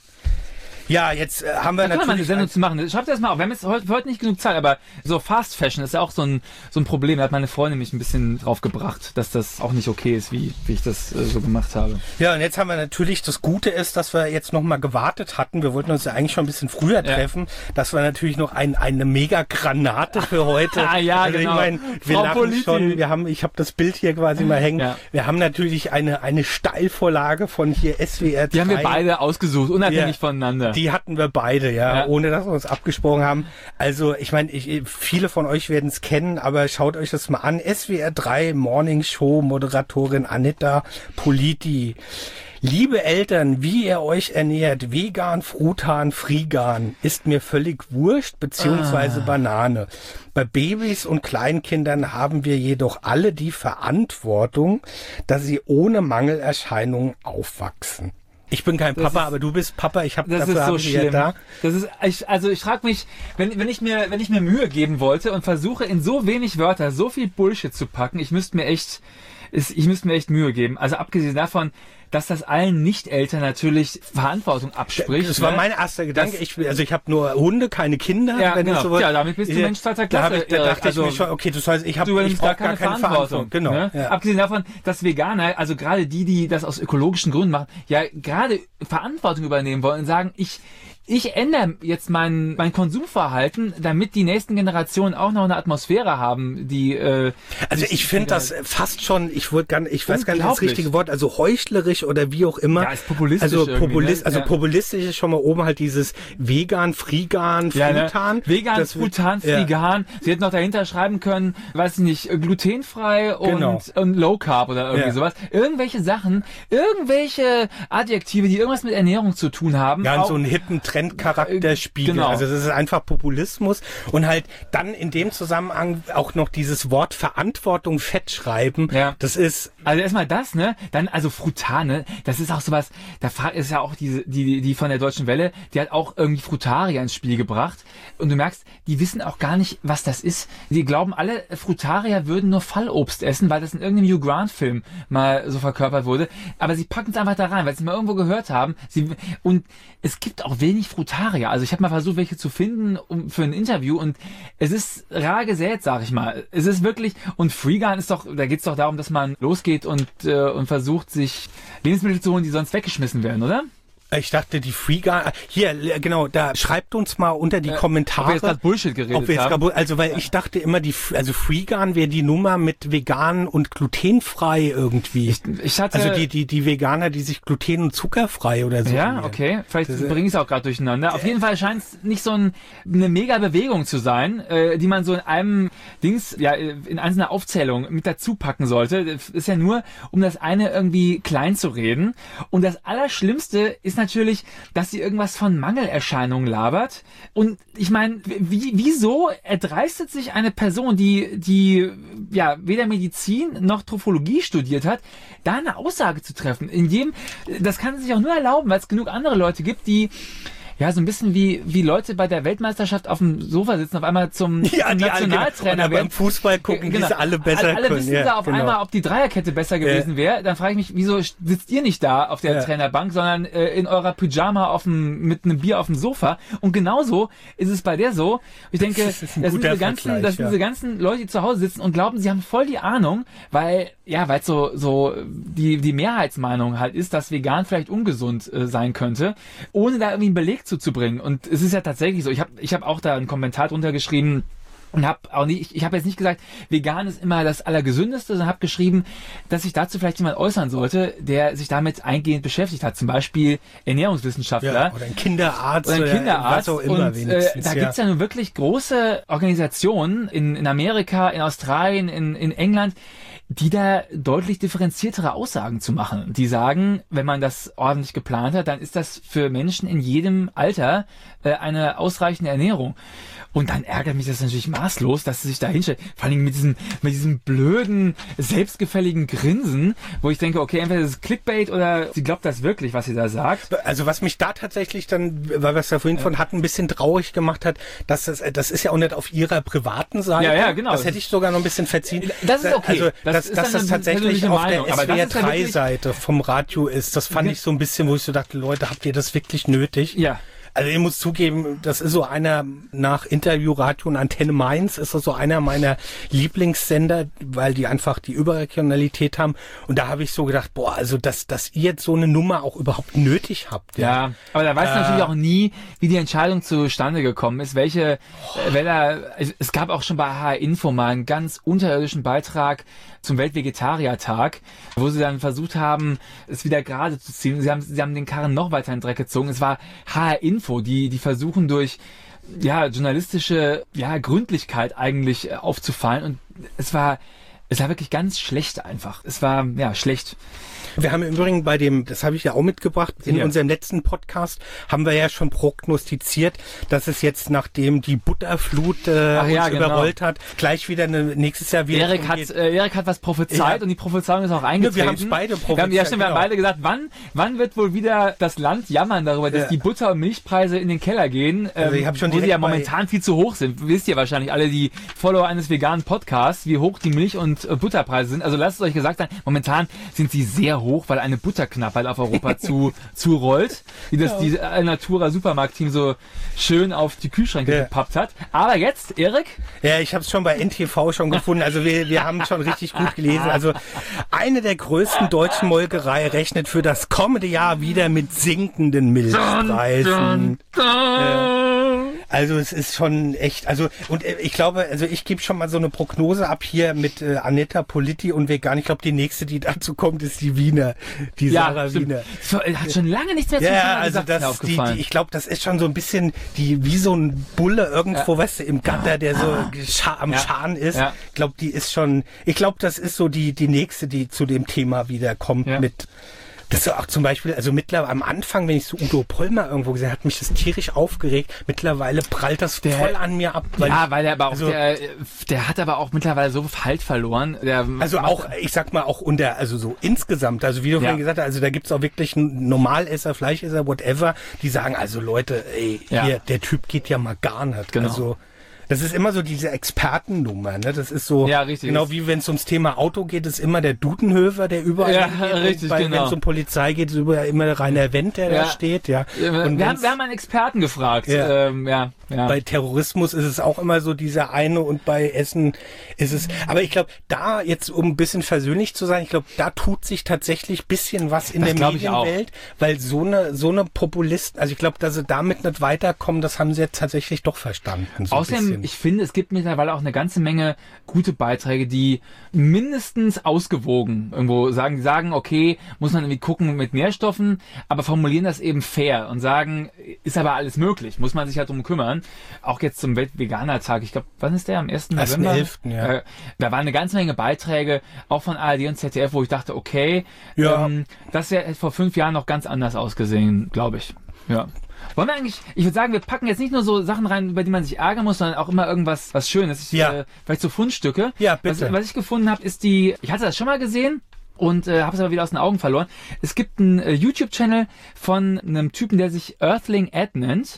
Ja, jetzt äh, haben wir Da kann man eine natürlich... Sendung zu machen. Schreibt das mal auf. Wir haben jetzt heute, heute nicht genug Zeit, aber so Fast Fashion ist ja auch so ein, so ein Problem. Da hat meine Freundin mich ein bisschen drauf gebracht, dass das auch nicht okay ist, wie, wie ich das äh, so gemacht habe. Ja, und jetzt haben wir natürlich, das Gute ist, dass wir jetzt nochmal gewartet hatten. Wir wollten uns ja eigentlich schon ein bisschen früher Ja. treffen. Das war natürlich noch ein, eine Mega-Granate für heute. Ah, ja, also genau. Ich meine, wir Frau lachen Politi. schon. Wir haben, ich habe das Bild hier quasi mal hängen. Ja. Wir haben natürlich eine, eine Steilvorlage von hier S W R drei. Die haben wir beide ausgesucht, unabhängig Ja. voneinander. Die hatten wir beide, ja, Ja. ohne dass wir uns abgesprochen haben. Also ich meine, ich, viele von euch werden es kennen, aber schaut euch das mal an. S W R drei Morning Show Moderatorin Anita Politi. Liebe Eltern, wie ihr euch ernährt, vegan, frutan, friegan, ist mir völlig wurscht, beziehungsweise Ah. Banane. Bei Babys und Kleinkindern haben wir jedoch alle die Verantwortung, dass sie ohne Mangelerscheinungen aufwachsen. Ich bin kein Das Papa, ist- aber du bist Papa. Ich habe Das dafür ist so habe ich ja schlimm. da. Das ist, ich, also ich frage mich, wenn, wenn ich mir, wenn ich mir Mühe geben wollte und versuche in so wenig Wörter so viel Bullshit zu packen, ich müsste mir echt, ich müsste mir echt Mühe geben. Also abgesehen davon, dass das allen Nicht-Eltern natürlich Verantwortung abspricht. Das war ne? mein erster Gedanke. Das- Ich, also ich habe nur Hunde, keine Kinder. Ja, wenn genau. ich so will. Ja, damit bist du Mensch zweiter Da, hab Klasse, ich, da Erik. dachte Also, ich mir schon, okay, das heißt, ich, hab, Du ich übernimmst brauche gar keine, Verantwortung. Genau. Ne? Ja. Abgesehen davon, dass Veganer, also gerade die, die das aus ökologischen Gründen machen, ja gerade Verantwortung übernehmen wollen und sagen, ich ich ändere jetzt mein mein Konsumverhalten, damit die nächsten Generationen auch noch eine Atmosphäre haben, die äh, Also ich finde das fast schon, ich würde gar, ich weiß gar nicht das Unglaublich. richtige Wort, also heuchlerisch oder wie auch immer. Ja, ist populistisch Also irgendwie, populist, ne? also Ja. populistisch ist schon mal oben halt dieses vegan, friegan, ja, ne? frutan. Vegan, Das wird- frutan, ja. frigan. Sie hätten noch dahinter schreiben können, weiß ich nicht, äh, glutenfrei und, Genau. und Low Carb oder irgendwie Ja. sowas. Irgendwelche Sachen, irgendwelche Adjektive, die irgendwas mit Ernährung zu tun haben. Ja, und Auch- so einen hippen Trendcharakter Äh, spiegeln. genau. Also das ist einfach Populismus und halt dann in dem Zusammenhang auch noch dieses Wort Verantwortung fett schreiben. Ja. Das ist Also erstmal das, ne? Dann also Frutane, das ist auch sowas, da fra- ist ja auch diese die die von der Deutschen Welle, die hat auch irgendwie Frutarier ins Spiel gebracht und du merkst, die wissen auch gar nicht, was das ist. Die glauben alle, Frutarier würden nur Fallobst essen, weil das in irgendeinem Hugh Grant Film mal so verkörpert wurde, aber sie packen es einfach da rein, weil sie es mal irgendwo gehört haben. Sie und es gibt auch wenig Frutarier. Also ich habe mal versucht, welche zu finden um, für ein Interview und es ist rar gesät, sag ich mal. Es ist wirklich und Freegan ist doch, da geht's doch darum, dass man losgeht und äh, und versucht, sich Lebensmittel zu holen, die sonst weggeschmissen werden, oder? Ich dachte, die Freegan, hier, genau, da schreibt uns mal unter die Äh, Kommentare. ob wir jetzt gerade Bullshit geredet ob wir jetzt haben. grad, also, weil ich dachte immer, die, also Freegan wäre die Nummer mit vegan und glutenfrei irgendwie. Ich, ich hatte also die, die, die Veganer, die sich gluten- und zuckerfrei oder so. ja, nennen. okay. Vielleicht Das ist- bringe ich es auch gerade durcheinander. Auf jeden Fall scheint es nicht so ein, eine mega Bewegung zu sein, äh, die man so in einem Dings, ja, in einzelner Aufzählung mit dazu packen sollte. Das ist ja nur, um das eine irgendwie klein zu reden. Und das Allerschlimmste ist natürlich, dass sie irgendwas von Mangelerscheinungen labert. Und ich meine, wie, wieso erdreistet sich eine Person, die, die ja weder Medizin noch Trophologie studiert hat, da eine Aussage zu treffen? In jedem, das kann sie sich auch nur erlauben, weil es genug andere Leute gibt, die ja, so ein bisschen wie, wie Leute bei der Weltmeisterschaft auf dem Sofa sitzen, auf einmal zum, Ja, zum die alle, Nationaltrainer oder beim werden. Fußball gucken, Genau. die sie alle besser alle, alle können. wissen ja, da auf genau. einmal, ob die Dreierkette besser gewesen wäre. Dann frage ich mich, wieso sitzt ihr nicht da auf der Ja. Trainerbank, sondern äh, in eurer Pyjama auf dem, mit einem Bier auf dem Sofa? Und genauso ist es bei der so. Ich denke, Das ist ein das sind guter diese ganzen, Vergleich, das sind ja. diese ganzen Leute, die zu Hause sitzen und glauben, sie haben voll die Ahnung, weil, ja, weil es so, so, die, die Mehrheitsmeinung halt ist, dass vegan vielleicht ungesund äh, sein könnte, ohne da irgendwie einen Beleg zuzubringen. Und es ist ja tatsächlich so, ich habe ich hab auch da einen Kommentar drunter geschrieben, Und hab auch nicht, ich, ich habe jetzt nicht gesagt, vegan ist immer das Allergesündeste, sondern habe geschrieben, dass sich dazu vielleicht jemand äußern sollte, der sich damit eingehend beschäftigt hat. Zum Beispiel Ernährungswissenschaftler. Ja, oder ein Kinderarzt. Oder ein Kinderarzt. Oder was auch immer und äh, da ja. gibt's ja nun wirklich große Organisationen in, in Amerika, in Australien, in, in England, die da deutlich differenziertere Aussagen zu machen. Die sagen, wenn man das ordentlich geplant hat, dann ist das für Menschen in jedem Alter äh, eine ausreichende Ernährung. Und dann ärgert mich das natürlich maßlos, dass sie sich da hinstellt. Vor allem mit diesem, mit diesem blöden, selbstgefälligen Grinsen, wo ich denke, okay, entweder das ist Clickbait oder sie glaubt das wirklich, was sie da sagt. Also was mich da tatsächlich dann, weil wir es da vorhin ja. von hatten, ein bisschen traurig gemacht hat, dass das, das ist ja auch nicht auf ihrer privaten Seite. Ja, ja, genau. Das hätte ich sogar noch ein bisschen verziehen. Das ist okay. Also, das dass ist das, das tatsächlich auf Meinung. der S W R drei Seite vom Radio ist, das fand ich so ein bisschen, wo ich so dachte, Leute, habt ihr das wirklich nötig? Ja. Also ich muss zugeben, das ist so einer, nach Interviewradio und Antenne Mainz ist das so einer meiner Lieblingssender, weil die einfach die Überregionalität haben. Und da habe ich so gedacht, boah, also dass, dass ihr jetzt so eine Nummer auch überhaupt nötig habt. Ja, ja aber da weiß äh, natürlich auch nie, wie die Entscheidung zustande gekommen ist, welche, oh. welcher, es gab auch schon bei H R Info mal einen ganz unterirdischen Beitrag zum Weltvegetariertag, wo sie dann versucht haben, es wieder gerade zu ziehen. Sie haben, sie haben den Karren noch weiter in den Dreck gezogen. Es war H R Info, die, die versuchen durch, ja, journalistische, ja, Gründlichkeit eigentlich äh, aufzufallen. Und es war, es war wirklich ganz schlecht einfach. Es war, ja, schlecht. Wir haben im Übrigen bei dem, das habe ich ja auch mitgebracht, in ja. unserem letzten Podcast haben wir ja schon prognostiziert, dass es jetzt, nachdem die Butterflut äh, uns ja, genau. überrollt hat, gleich wieder eine, nächstes Jahr wieder... Erik hat, äh, Erik hat was prophezeit ja. und die Prophezeiung ist auch eingetreten. Ja, wir haben es beide prophezeit. Wir haben, ja, stimmt, genau. wir haben beide gesagt, wann, wann wird wohl wieder das Land jammern darüber, dass ja. die Butter- und Milchpreise in den Keller gehen, ähm, also ich hab schon wo sie ja momentan viel zu hoch sind. Wisst ihr wahrscheinlich alle, die Follower eines veganen Podcasts, wie hoch die Milch- und äh, Butterpreise sind. Also lasst es euch gesagt sein, momentan sind sie sehr hoch, weil eine Butterknappheit auf Europa zu zurollt, wie das ja. die Alnatura Supermarkt-Team so schön auf die Kühlschränke ja. gepappt hat. Aber jetzt, Erik? Ja, ich habe es schon bei N T V schon gefunden. Also wir, wir haben schon richtig gut gelesen. Also eine der größten deutschen Molkerei rechnet für das kommende Jahr wieder mit sinkenden Milchpreisen. Dun, dun, dun. Äh, also es ist schon echt, also und ich glaube, also ich gebe schon mal so eine Prognose ab hier mit äh, Anetta Politi und Vegan. Ich glaube, die nächste, die dazu kommt, ist die Wiener, die ja, Sarah stimmt. Wiener. So, hat schon lange nichts mehr zu tun. Ja, also das, die, die, ich glaube, das ist schon so ein bisschen die wie so ein Bulle irgendwo, ja. weißt du, im Gatter, der so scha- am ja. Scharen ist. Ja. Ich glaube, die ist schon, ich glaube, das ist so die die nächste, die zu dem Thema wieder kommt ja. mit. Das ist auch zum Beispiel, also mittlerweile am Anfang, wenn ich so Udo Pollmer irgendwo gesehen habe, hat mich das tierisch aufgeregt. Mittlerweile prallt das der, voll an mir ab. Weil ja, weil der aber auch, also, der, der hat aber auch mittlerweile so Halt verloren. Der also auch, ich sag mal, auch unter, also so insgesamt, also wie du ja. vorhin gesagt hast, also da gibt's auch wirklich einen Normalesser, Fleischesser, whatever, die sagen, also Leute, ey, ja. hier, der Typ geht ja mal gar nicht. Genau. Also, das ist immer so diese Expertennummer, ne? Das ist so, ja, richtig. Genau wie wenn es ums Thema Auto geht, ist immer der Dudenhöfer, der überall ja, geht. Richtig, bei, genau. Wenn es um Polizei geht, ist immer der Rainer Wendt, der ja. da steht, ja. Und wir, haben, wir haben einen Experten gefragt. Ja. Ähm, ja, ja. Bei Terrorismus ist es auch immer so dieser eine und bei Essen ist es, aber ich glaube, da jetzt, um ein bisschen versöhnlich zu sein, ich glaube, da tut sich tatsächlich bisschen was in das der Medienwelt, weil so eine, so eine Populisten, also ich glaube, dass sie damit nicht weiterkommen, das haben sie jetzt tatsächlich doch verstanden. So Außerdem, ich finde, es gibt mittlerweile auch eine ganze Menge gute Beiträge, die mindestens ausgewogen irgendwo sagen, die sagen, okay, muss man irgendwie gucken mit Nährstoffen, aber formulieren das eben fair und sagen, ist aber alles möglich, muss man sich halt drum kümmern. Auch jetzt zum Weltveganer-Tag, ich glaube, wann ist der? Am ersten November? ersten elften ja. Äh, da waren eine ganze Menge Beiträge, auch von A R D und Z D F, wo ich dachte, okay, ja. ähm, das hätte vor fünf Jahren noch ganz anders ausgesehen, glaube ich. Ja. Wollen wir eigentlich, ich würde sagen, wir packen jetzt nicht nur so Sachen rein, über die man sich ärgern muss, sondern auch immer irgendwas was Schönes. Ich, ja. äh, vielleicht so Fundstücke. Ja, bitte. Was, was ich gefunden habe, ist die, ich hatte das schon mal gesehen und äh, habe es aber wieder aus den Augen verloren. Es gibt einen äh, YouTube-Channel von einem Typen, der sich Earthling Ed nennt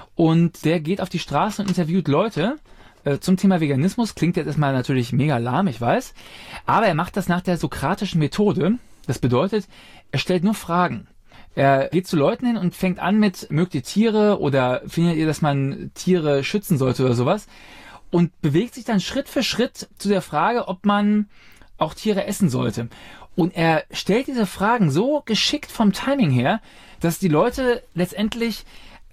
und der geht auf die Straße und interviewt Leute äh, zum Thema Veganismus. Klingt jetzt erstmal natürlich mega lahm, ich weiß. Aber er macht das nach der sokratischen Methode. Das bedeutet, er stellt nur Fragen. Er geht zu Leuten hin und fängt an mit, mögt ihr Tiere oder findet ihr, dass man Tiere schützen sollte oder sowas und bewegt sich dann Schritt für Schritt zu der Frage, ob man auch Tiere essen sollte. Und er stellt diese Fragen so geschickt vom Timing her, dass die Leute letztendlich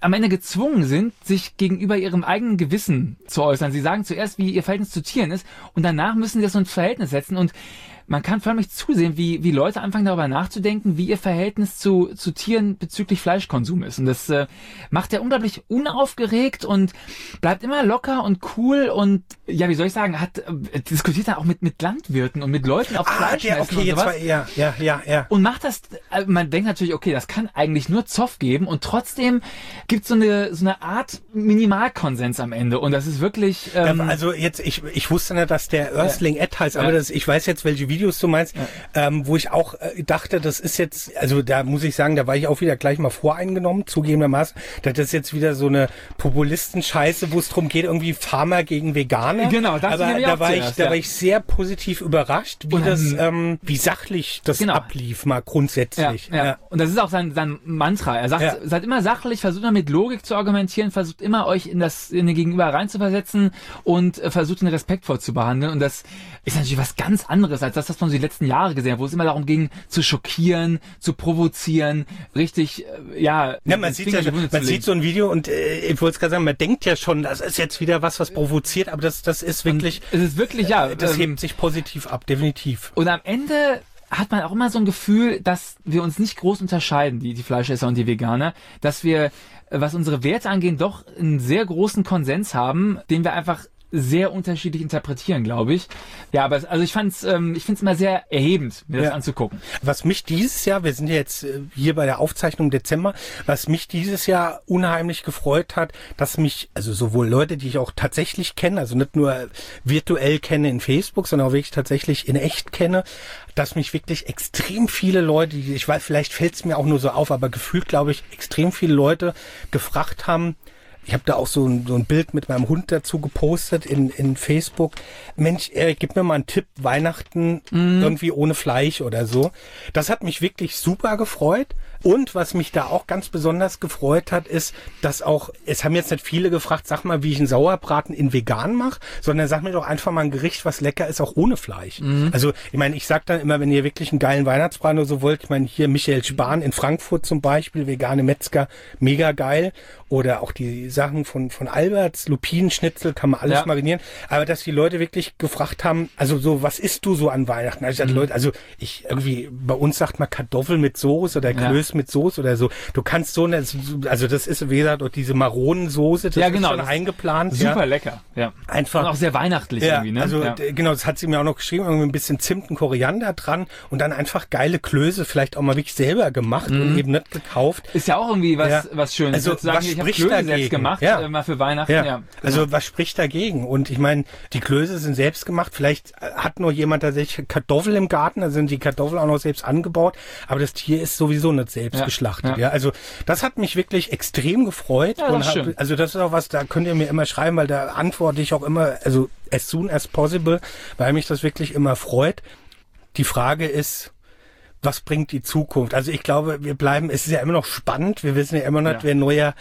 am Ende gezwungen sind, sich gegenüber ihrem eigenen Gewissen zu äußern. Sie sagen zuerst, wie ihr Verhältnis zu Tieren ist und danach müssen sie das so ins Verhältnis setzen und man kann förmlich zusehen, wie, wie Leute anfangen darüber nachzudenken, wie ihr Verhältnis zu, zu Tieren bezüglich Fleischkonsum ist. Und das äh, macht er unglaublich unaufgeregt und bleibt immer locker und cool und, ja, wie soll ich sagen, hat äh, diskutiert dann auch mit, mit Landwirten und mit Leuten auf ah, Fleisch. Der, okay, und jetzt war er, ja, ja, ja. Und macht das, äh, man denkt natürlich, okay, das kann eigentlich nur Zoff geben und trotzdem gibt es so eine, so eine Art Minimalkonsens am Ende und das ist wirklich... Ähm, ja, also jetzt, ich, ich wusste nicht, dass der Earthling ja. Ed heißt, aber ja. das, ich weiß jetzt, welche Videos du meinst, ja. ähm, wo ich auch äh, dachte, das ist jetzt, also da muss ich sagen, da war ich auch wieder gleich mal voreingenommen, zugegebenermaßen, das ist jetzt wieder so eine Populisten-Scheiße, wo es darum geht, irgendwie Farmer gegen Veganer. Genau, das aber da war zuerst, ich, da ja. war ich sehr positiv überrascht, wie und, das, ähm, wie sachlich das genau. ablief, mal grundsätzlich. Ja, ja. Ja. Und das ist auch sein, sein Mantra. Er sagt, ja. seid immer sachlich, versucht immer mit Logik zu argumentieren, versucht immer euch in das, in den Gegenüber reinzuversetzen und äh, versucht ihn respektvoll zu behandeln. Und das ist natürlich was ganz anderes als das, was man so die letzten Jahre gesehen hat, wo es immer darum ging, zu schockieren, zu provozieren, richtig, äh, ja. Ja, man sieht ja, man sieht so ein Video und äh, ich wollte es gerade sagen, man denkt ja schon, das ist jetzt wieder was, was provoziert, aber das, das ist wirklich, und es ist wirklich, ja, äh, das ähm, hebt sich positiv ab, definitiv. Und am Ende hat man auch immer so ein Gefühl, dass wir uns nicht groß unterscheiden, die, die Fleischesser und die Veganer, dass wir, was unsere Werte angeht, doch einen sehr großen Konsens haben, den wir einfach sehr unterschiedlich interpretieren, glaube ich. Ja, aber also ich fand's, ähm, ich finde es immer sehr erhebend, mir das ja. anzugucken. Was mich dieses Jahr, wir sind ja jetzt äh, hier bei der Aufzeichnung Dezember, was mich dieses Jahr unheimlich gefreut hat, dass mich, also sowohl Leute, die ich auch tatsächlich kenne, also nicht nur virtuell kenne in Facebook, sondern auch wirklich tatsächlich in echt kenne, dass mich wirklich extrem viele Leute, die, ich weiß, vielleicht fällt es mir auch nur so auf, aber gefühlt, glaube ich, extrem viele Leute gefragt haben. Ich habe da auch so ein, so ein Bild mit meinem Hund dazu gepostet in, in Facebook. Mensch, Erik, gib mir mal einen Tipp, Weihnachten mm. irgendwie ohne Fleisch oder so. Das hat mich wirklich super gefreut. Und was mich da auch ganz besonders gefreut hat, ist, dass auch, es haben jetzt nicht viele gefragt, sag mal, wie ich einen Sauerbraten in vegan mache, sondern sag mir doch einfach mal ein Gericht, was lecker ist, auch ohne Fleisch. Mhm. Also, ich meine, ich sag dann immer, wenn ihr wirklich einen geilen Weihnachtsbraten oder so wollt, ich meine, hier Michael Spahn in Frankfurt zum Beispiel, vegane Metzger, mega geil. Oder auch die Sachen von, von Alberts, Lupinenschnitzel, kann man alles ja. marinieren. Aber dass die Leute wirklich gefragt haben, also so, was isst du so an Weihnachten? Also, mhm. Leute, also ich irgendwie, bei uns sagt man Kartoffel mit Soße oder Klöße ja. mit Soße oder so. Du kannst so eine, also das ist, wie gesagt, die diese Maronensoße, das ja, genau, ist schon eingeplant. Super ja. lecker, ja. Einfach. Und auch sehr weihnachtlich ja, irgendwie, ne? Also ja. d- genau, das hat sie mir auch noch geschrieben, irgendwie ein bisschen Zimt und Koriander dran und dann einfach geile Klöße, vielleicht auch mal wirklich selber gemacht mhm. und eben nicht gekauft. Ist ja auch irgendwie was, ja. was Schönes. Also sozusagen, was ich spricht Klöße dagegen? Selbst gemacht, ja. äh, mal für Weihnachten, ja. ja. Genau. Also was spricht dagegen? Und ich meine, die Klöße sind selbst gemacht, vielleicht hat nur jemand tatsächlich Kartoffeln im Garten, da sind die Kartoffeln auch noch selbst angebaut, aber das Tier ist sowieso nicht selbst ja. geschlachtet. Ja. Ja. Also das hat mich wirklich extrem gefreut. Ja, und das hab, schön. Also das ist auch was, da könnt ihr mir immer schreiben, weil da antworte ich auch immer, also as soon as possible, weil mich das wirklich immer freut. Die Frage ist, was bringt die Zukunft? Also ich glaube, wir bleiben, es ist ja immer noch spannend, wir wissen ja immer noch, ja. wer neuer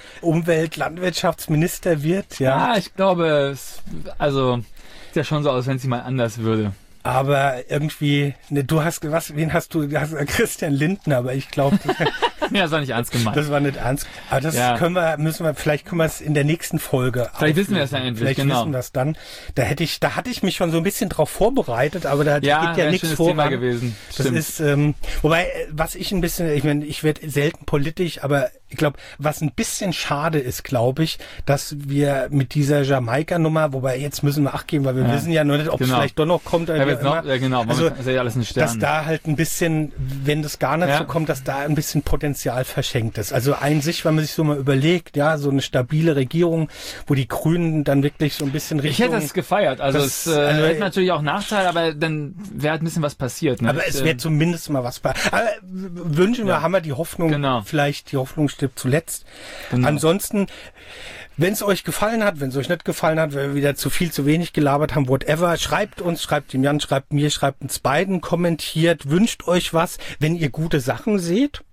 Umwelt-Landwirtschaftsminister wird. Ja, ja ich glaube, es, also sieht ja schon so aus, wenn es mal anders würde. Aber irgendwie, ne, du hast, was, wen hast du, du hast Christian Lindner, aber ich glaube, ja, das war nicht ernst gemeint. Das war nicht ernst. Aber das ja. können wir, müssen wir, vielleicht können wir es in der nächsten Folge Vielleicht auflösen. Wissen wir es ja endlich, Vielleicht genau. wissen wir es dann. Da hätte ich, da hatte ich mich schon so ein bisschen drauf vorbereitet, aber da ja, geht ja nichts voran. Thema gewesen. Das Stimmt. ist, ähm, wobei, was ich ein bisschen, ich meine, ich werde selten politisch, aber ich glaube, was ein bisschen schade ist, glaube ich, dass wir mit dieser Jamaika-Nummer, wobei jetzt müssen wir Acht geben, weil wir ja. wissen ja noch nicht, ob genau. es vielleicht doch noch kommt. Oder ja, noch, ja, genau. Also, ist ja alles ein Stern. dass da halt ein bisschen, wenn das gar nicht ja. so kommt, dass da ein bisschen Potenzial verschenkt ist. Also ein sich, wenn man sich so mal überlegt, ja, so eine stabile Regierung, wo die Grünen dann wirklich so ein bisschen Richtung... Ich hätte es gefeiert. Also das, es äh, also, hätte natürlich auch Nachteile, aber dann wäre halt ein bisschen was passiert. Ne? Aber es wäre zumindest mal was... Aber wünschen wir, ja. haben wir die Hoffnung, genau. vielleicht die Hoffnung stirbt zuletzt. Genau. Ansonsten... Wenn es euch gefallen hat, wenn es euch nicht gefallen hat, wenn wir wieder zu viel, zu wenig gelabert haben, whatever, schreibt uns, schreibt dem Jan, schreibt mir, schreibt uns beiden, kommentiert, wünscht euch was, wenn ihr gute Sachen seht.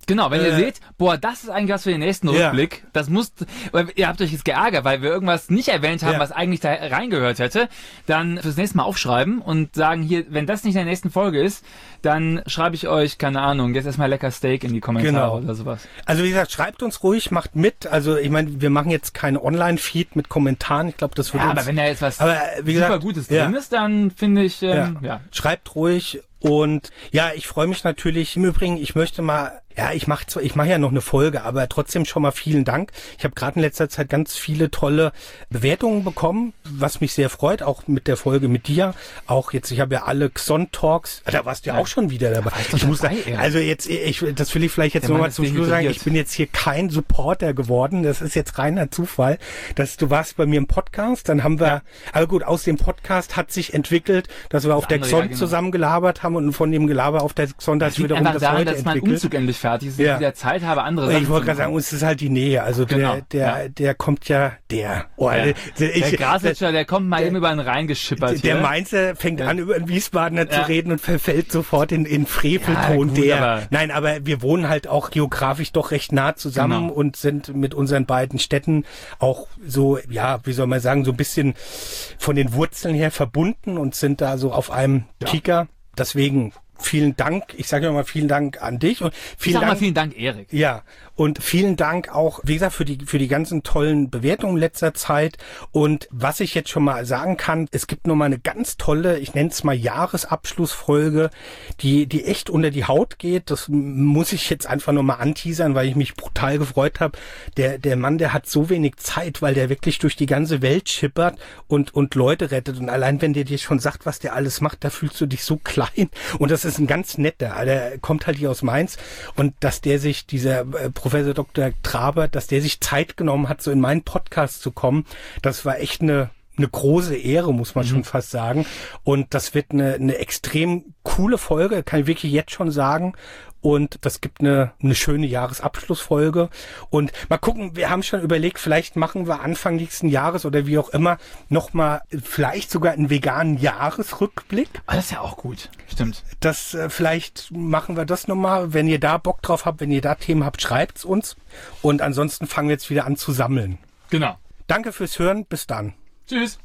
Genau, wenn Äh, ihr seht, boah, das ist eigentlich was für den nächsten Ja. Rückblick, das muss, weil ihr habt euch jetzt geärgert, weil wir irgendwas nicht erwähnt haben, Ja. was eigentlich da reingehört hätte, dann fürs nächste Mal aufschreiben und sagen hier, wenn das nicht in der nächsten Folge ist, dann schreibe ich euch, keine Ahnung, jetzt erstmal lecker Steak in die Kommentare Genau. oder sowas. Also wie gesagt, schreibt uns ruhig, macht mit. Also ich meine, wir machen jetzt keinen Online-Feed mit Kommentaren. Ich glaube, das wird Ja, uns... aber wenn da jetzt was aber, wie gesagt, super Gutes ja. drin ist, dann finde ich, ähm, ja. Ja. Schreibt ruhig. Und ja, ich freue mich natürlich. Im Übrigen, ich möchte mal, ja, ich mache zwar, ich mache ja noch eine Folge, aber trotzdem schon mal vielen Dank. Ich habe gerade in letzter Zeit ganz viele tolle Bewertungen bekommen, was mich sehr freut, auch mit der Folge mit dir. Auch jetzt, ich habe ja alle Xon Talks, da warst du ja, ja auch schon wieder dabei. Ich muss da, also jetzt, ich, das will ich vielleicht jetzt nochmal zum Schluss sagen, ich bin jetzt hier kein Supporter geworden. Das ist jetzt reiner Zufall, dass du warst bei mir im Podcast, dann haben wir, ja. aber gut, aus dem Podcast hat sich entwickelt, dass wir auf der Xon ja, genau. zusammen gelabert haben und von dem Gelaber auf der Sonntag wiederum das daran, heute dass mein entwickelt. Umzug endlich fertig ist, dass ja. ich wieder Zeit habe, andere Sachen Ich wollte gerade sagen, uns ist halt die Nähe. Also genau. der, der, ja. der kommt ja, der, oh, ja. der, der, ich, der Graslutscher, der kommt mal der, eben über den Rhein geschippert. Der hier. Mainzer fängt ja. an, über den Wiesbadener ja. zu reden und verfällt sofort in, in Frevelton. Ja, gut, der, aber nein, aber wir wohnen halt auch geografisch doch recht nah zusammen genau. und sind mit unseren beiden Städten auch so, ja, wie soll man sagen, so ein bisschen von den Wurzeln her verbunden und sind da so auf einem ja. Kicker. Deswegen vielen Dank. Ich sage ja mal vielen Dank an dich und vielen ich sag Dank. mal vielen Dank, Erik. Ja. Und vielen Dank auch, wie gesagt, für die, für die ganzen tollen Bewertungen in letzter Zeit. Und was ich jetzt schon mal sagen kann, es gibt noch mal eine ganz tolle, ich nenne es mal Jahresabschlussfolge, die, die echt unter die Haut geht. Das muss ich jetzt einfach noch mal anteasern, weil ich mich brutal gefreut habe. Der, der Mann, der hat so wenig Zeit, weil der wirklich durch die ganze Welt schippert und, und Leute rettet. Und allein wenn der dir schon sagt, was der alles macht, da fühlst du dich so klein. Und das ist ein ganz netter. Der kommt halt hier aus Mainz. Und dass der sich, dieser äh, Professor Doktor Traber, dass der sich Zeit genommen hat, so in meinen Podcast zu kommen, das war echt eine eine große Ehre, muss man mhm. schon fast sagen. Und das wird eine, eine extrem coole Folge, kann ich wirklich jetzt schon sagen. Und das gibt eine, eine schöne Jahresabschlussfolge. Und mal gucken, wir haben schon überlegt, vielleicht machen wir Anfang nächsten Jahres oder wie auch immer nochmal vielleicht sogar einen veganen Jahresrückblick. Ah, das ist ja auch gut. Stimmt. Das, äh, vielleicht machen wir das nochmal. Wenn ihr da Bock drauf habt, wenn ihr da Themen habt, schreibt's uns. Und ansonsten fangen wir jetzt wieder an zu sammeln. Genau. Danke fürs Hören. Bis dann. Tschüss.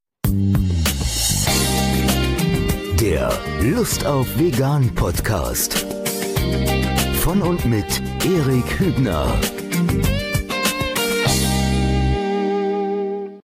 Der Lust auf Vegan Podcast. Von und mit Erik Hübner.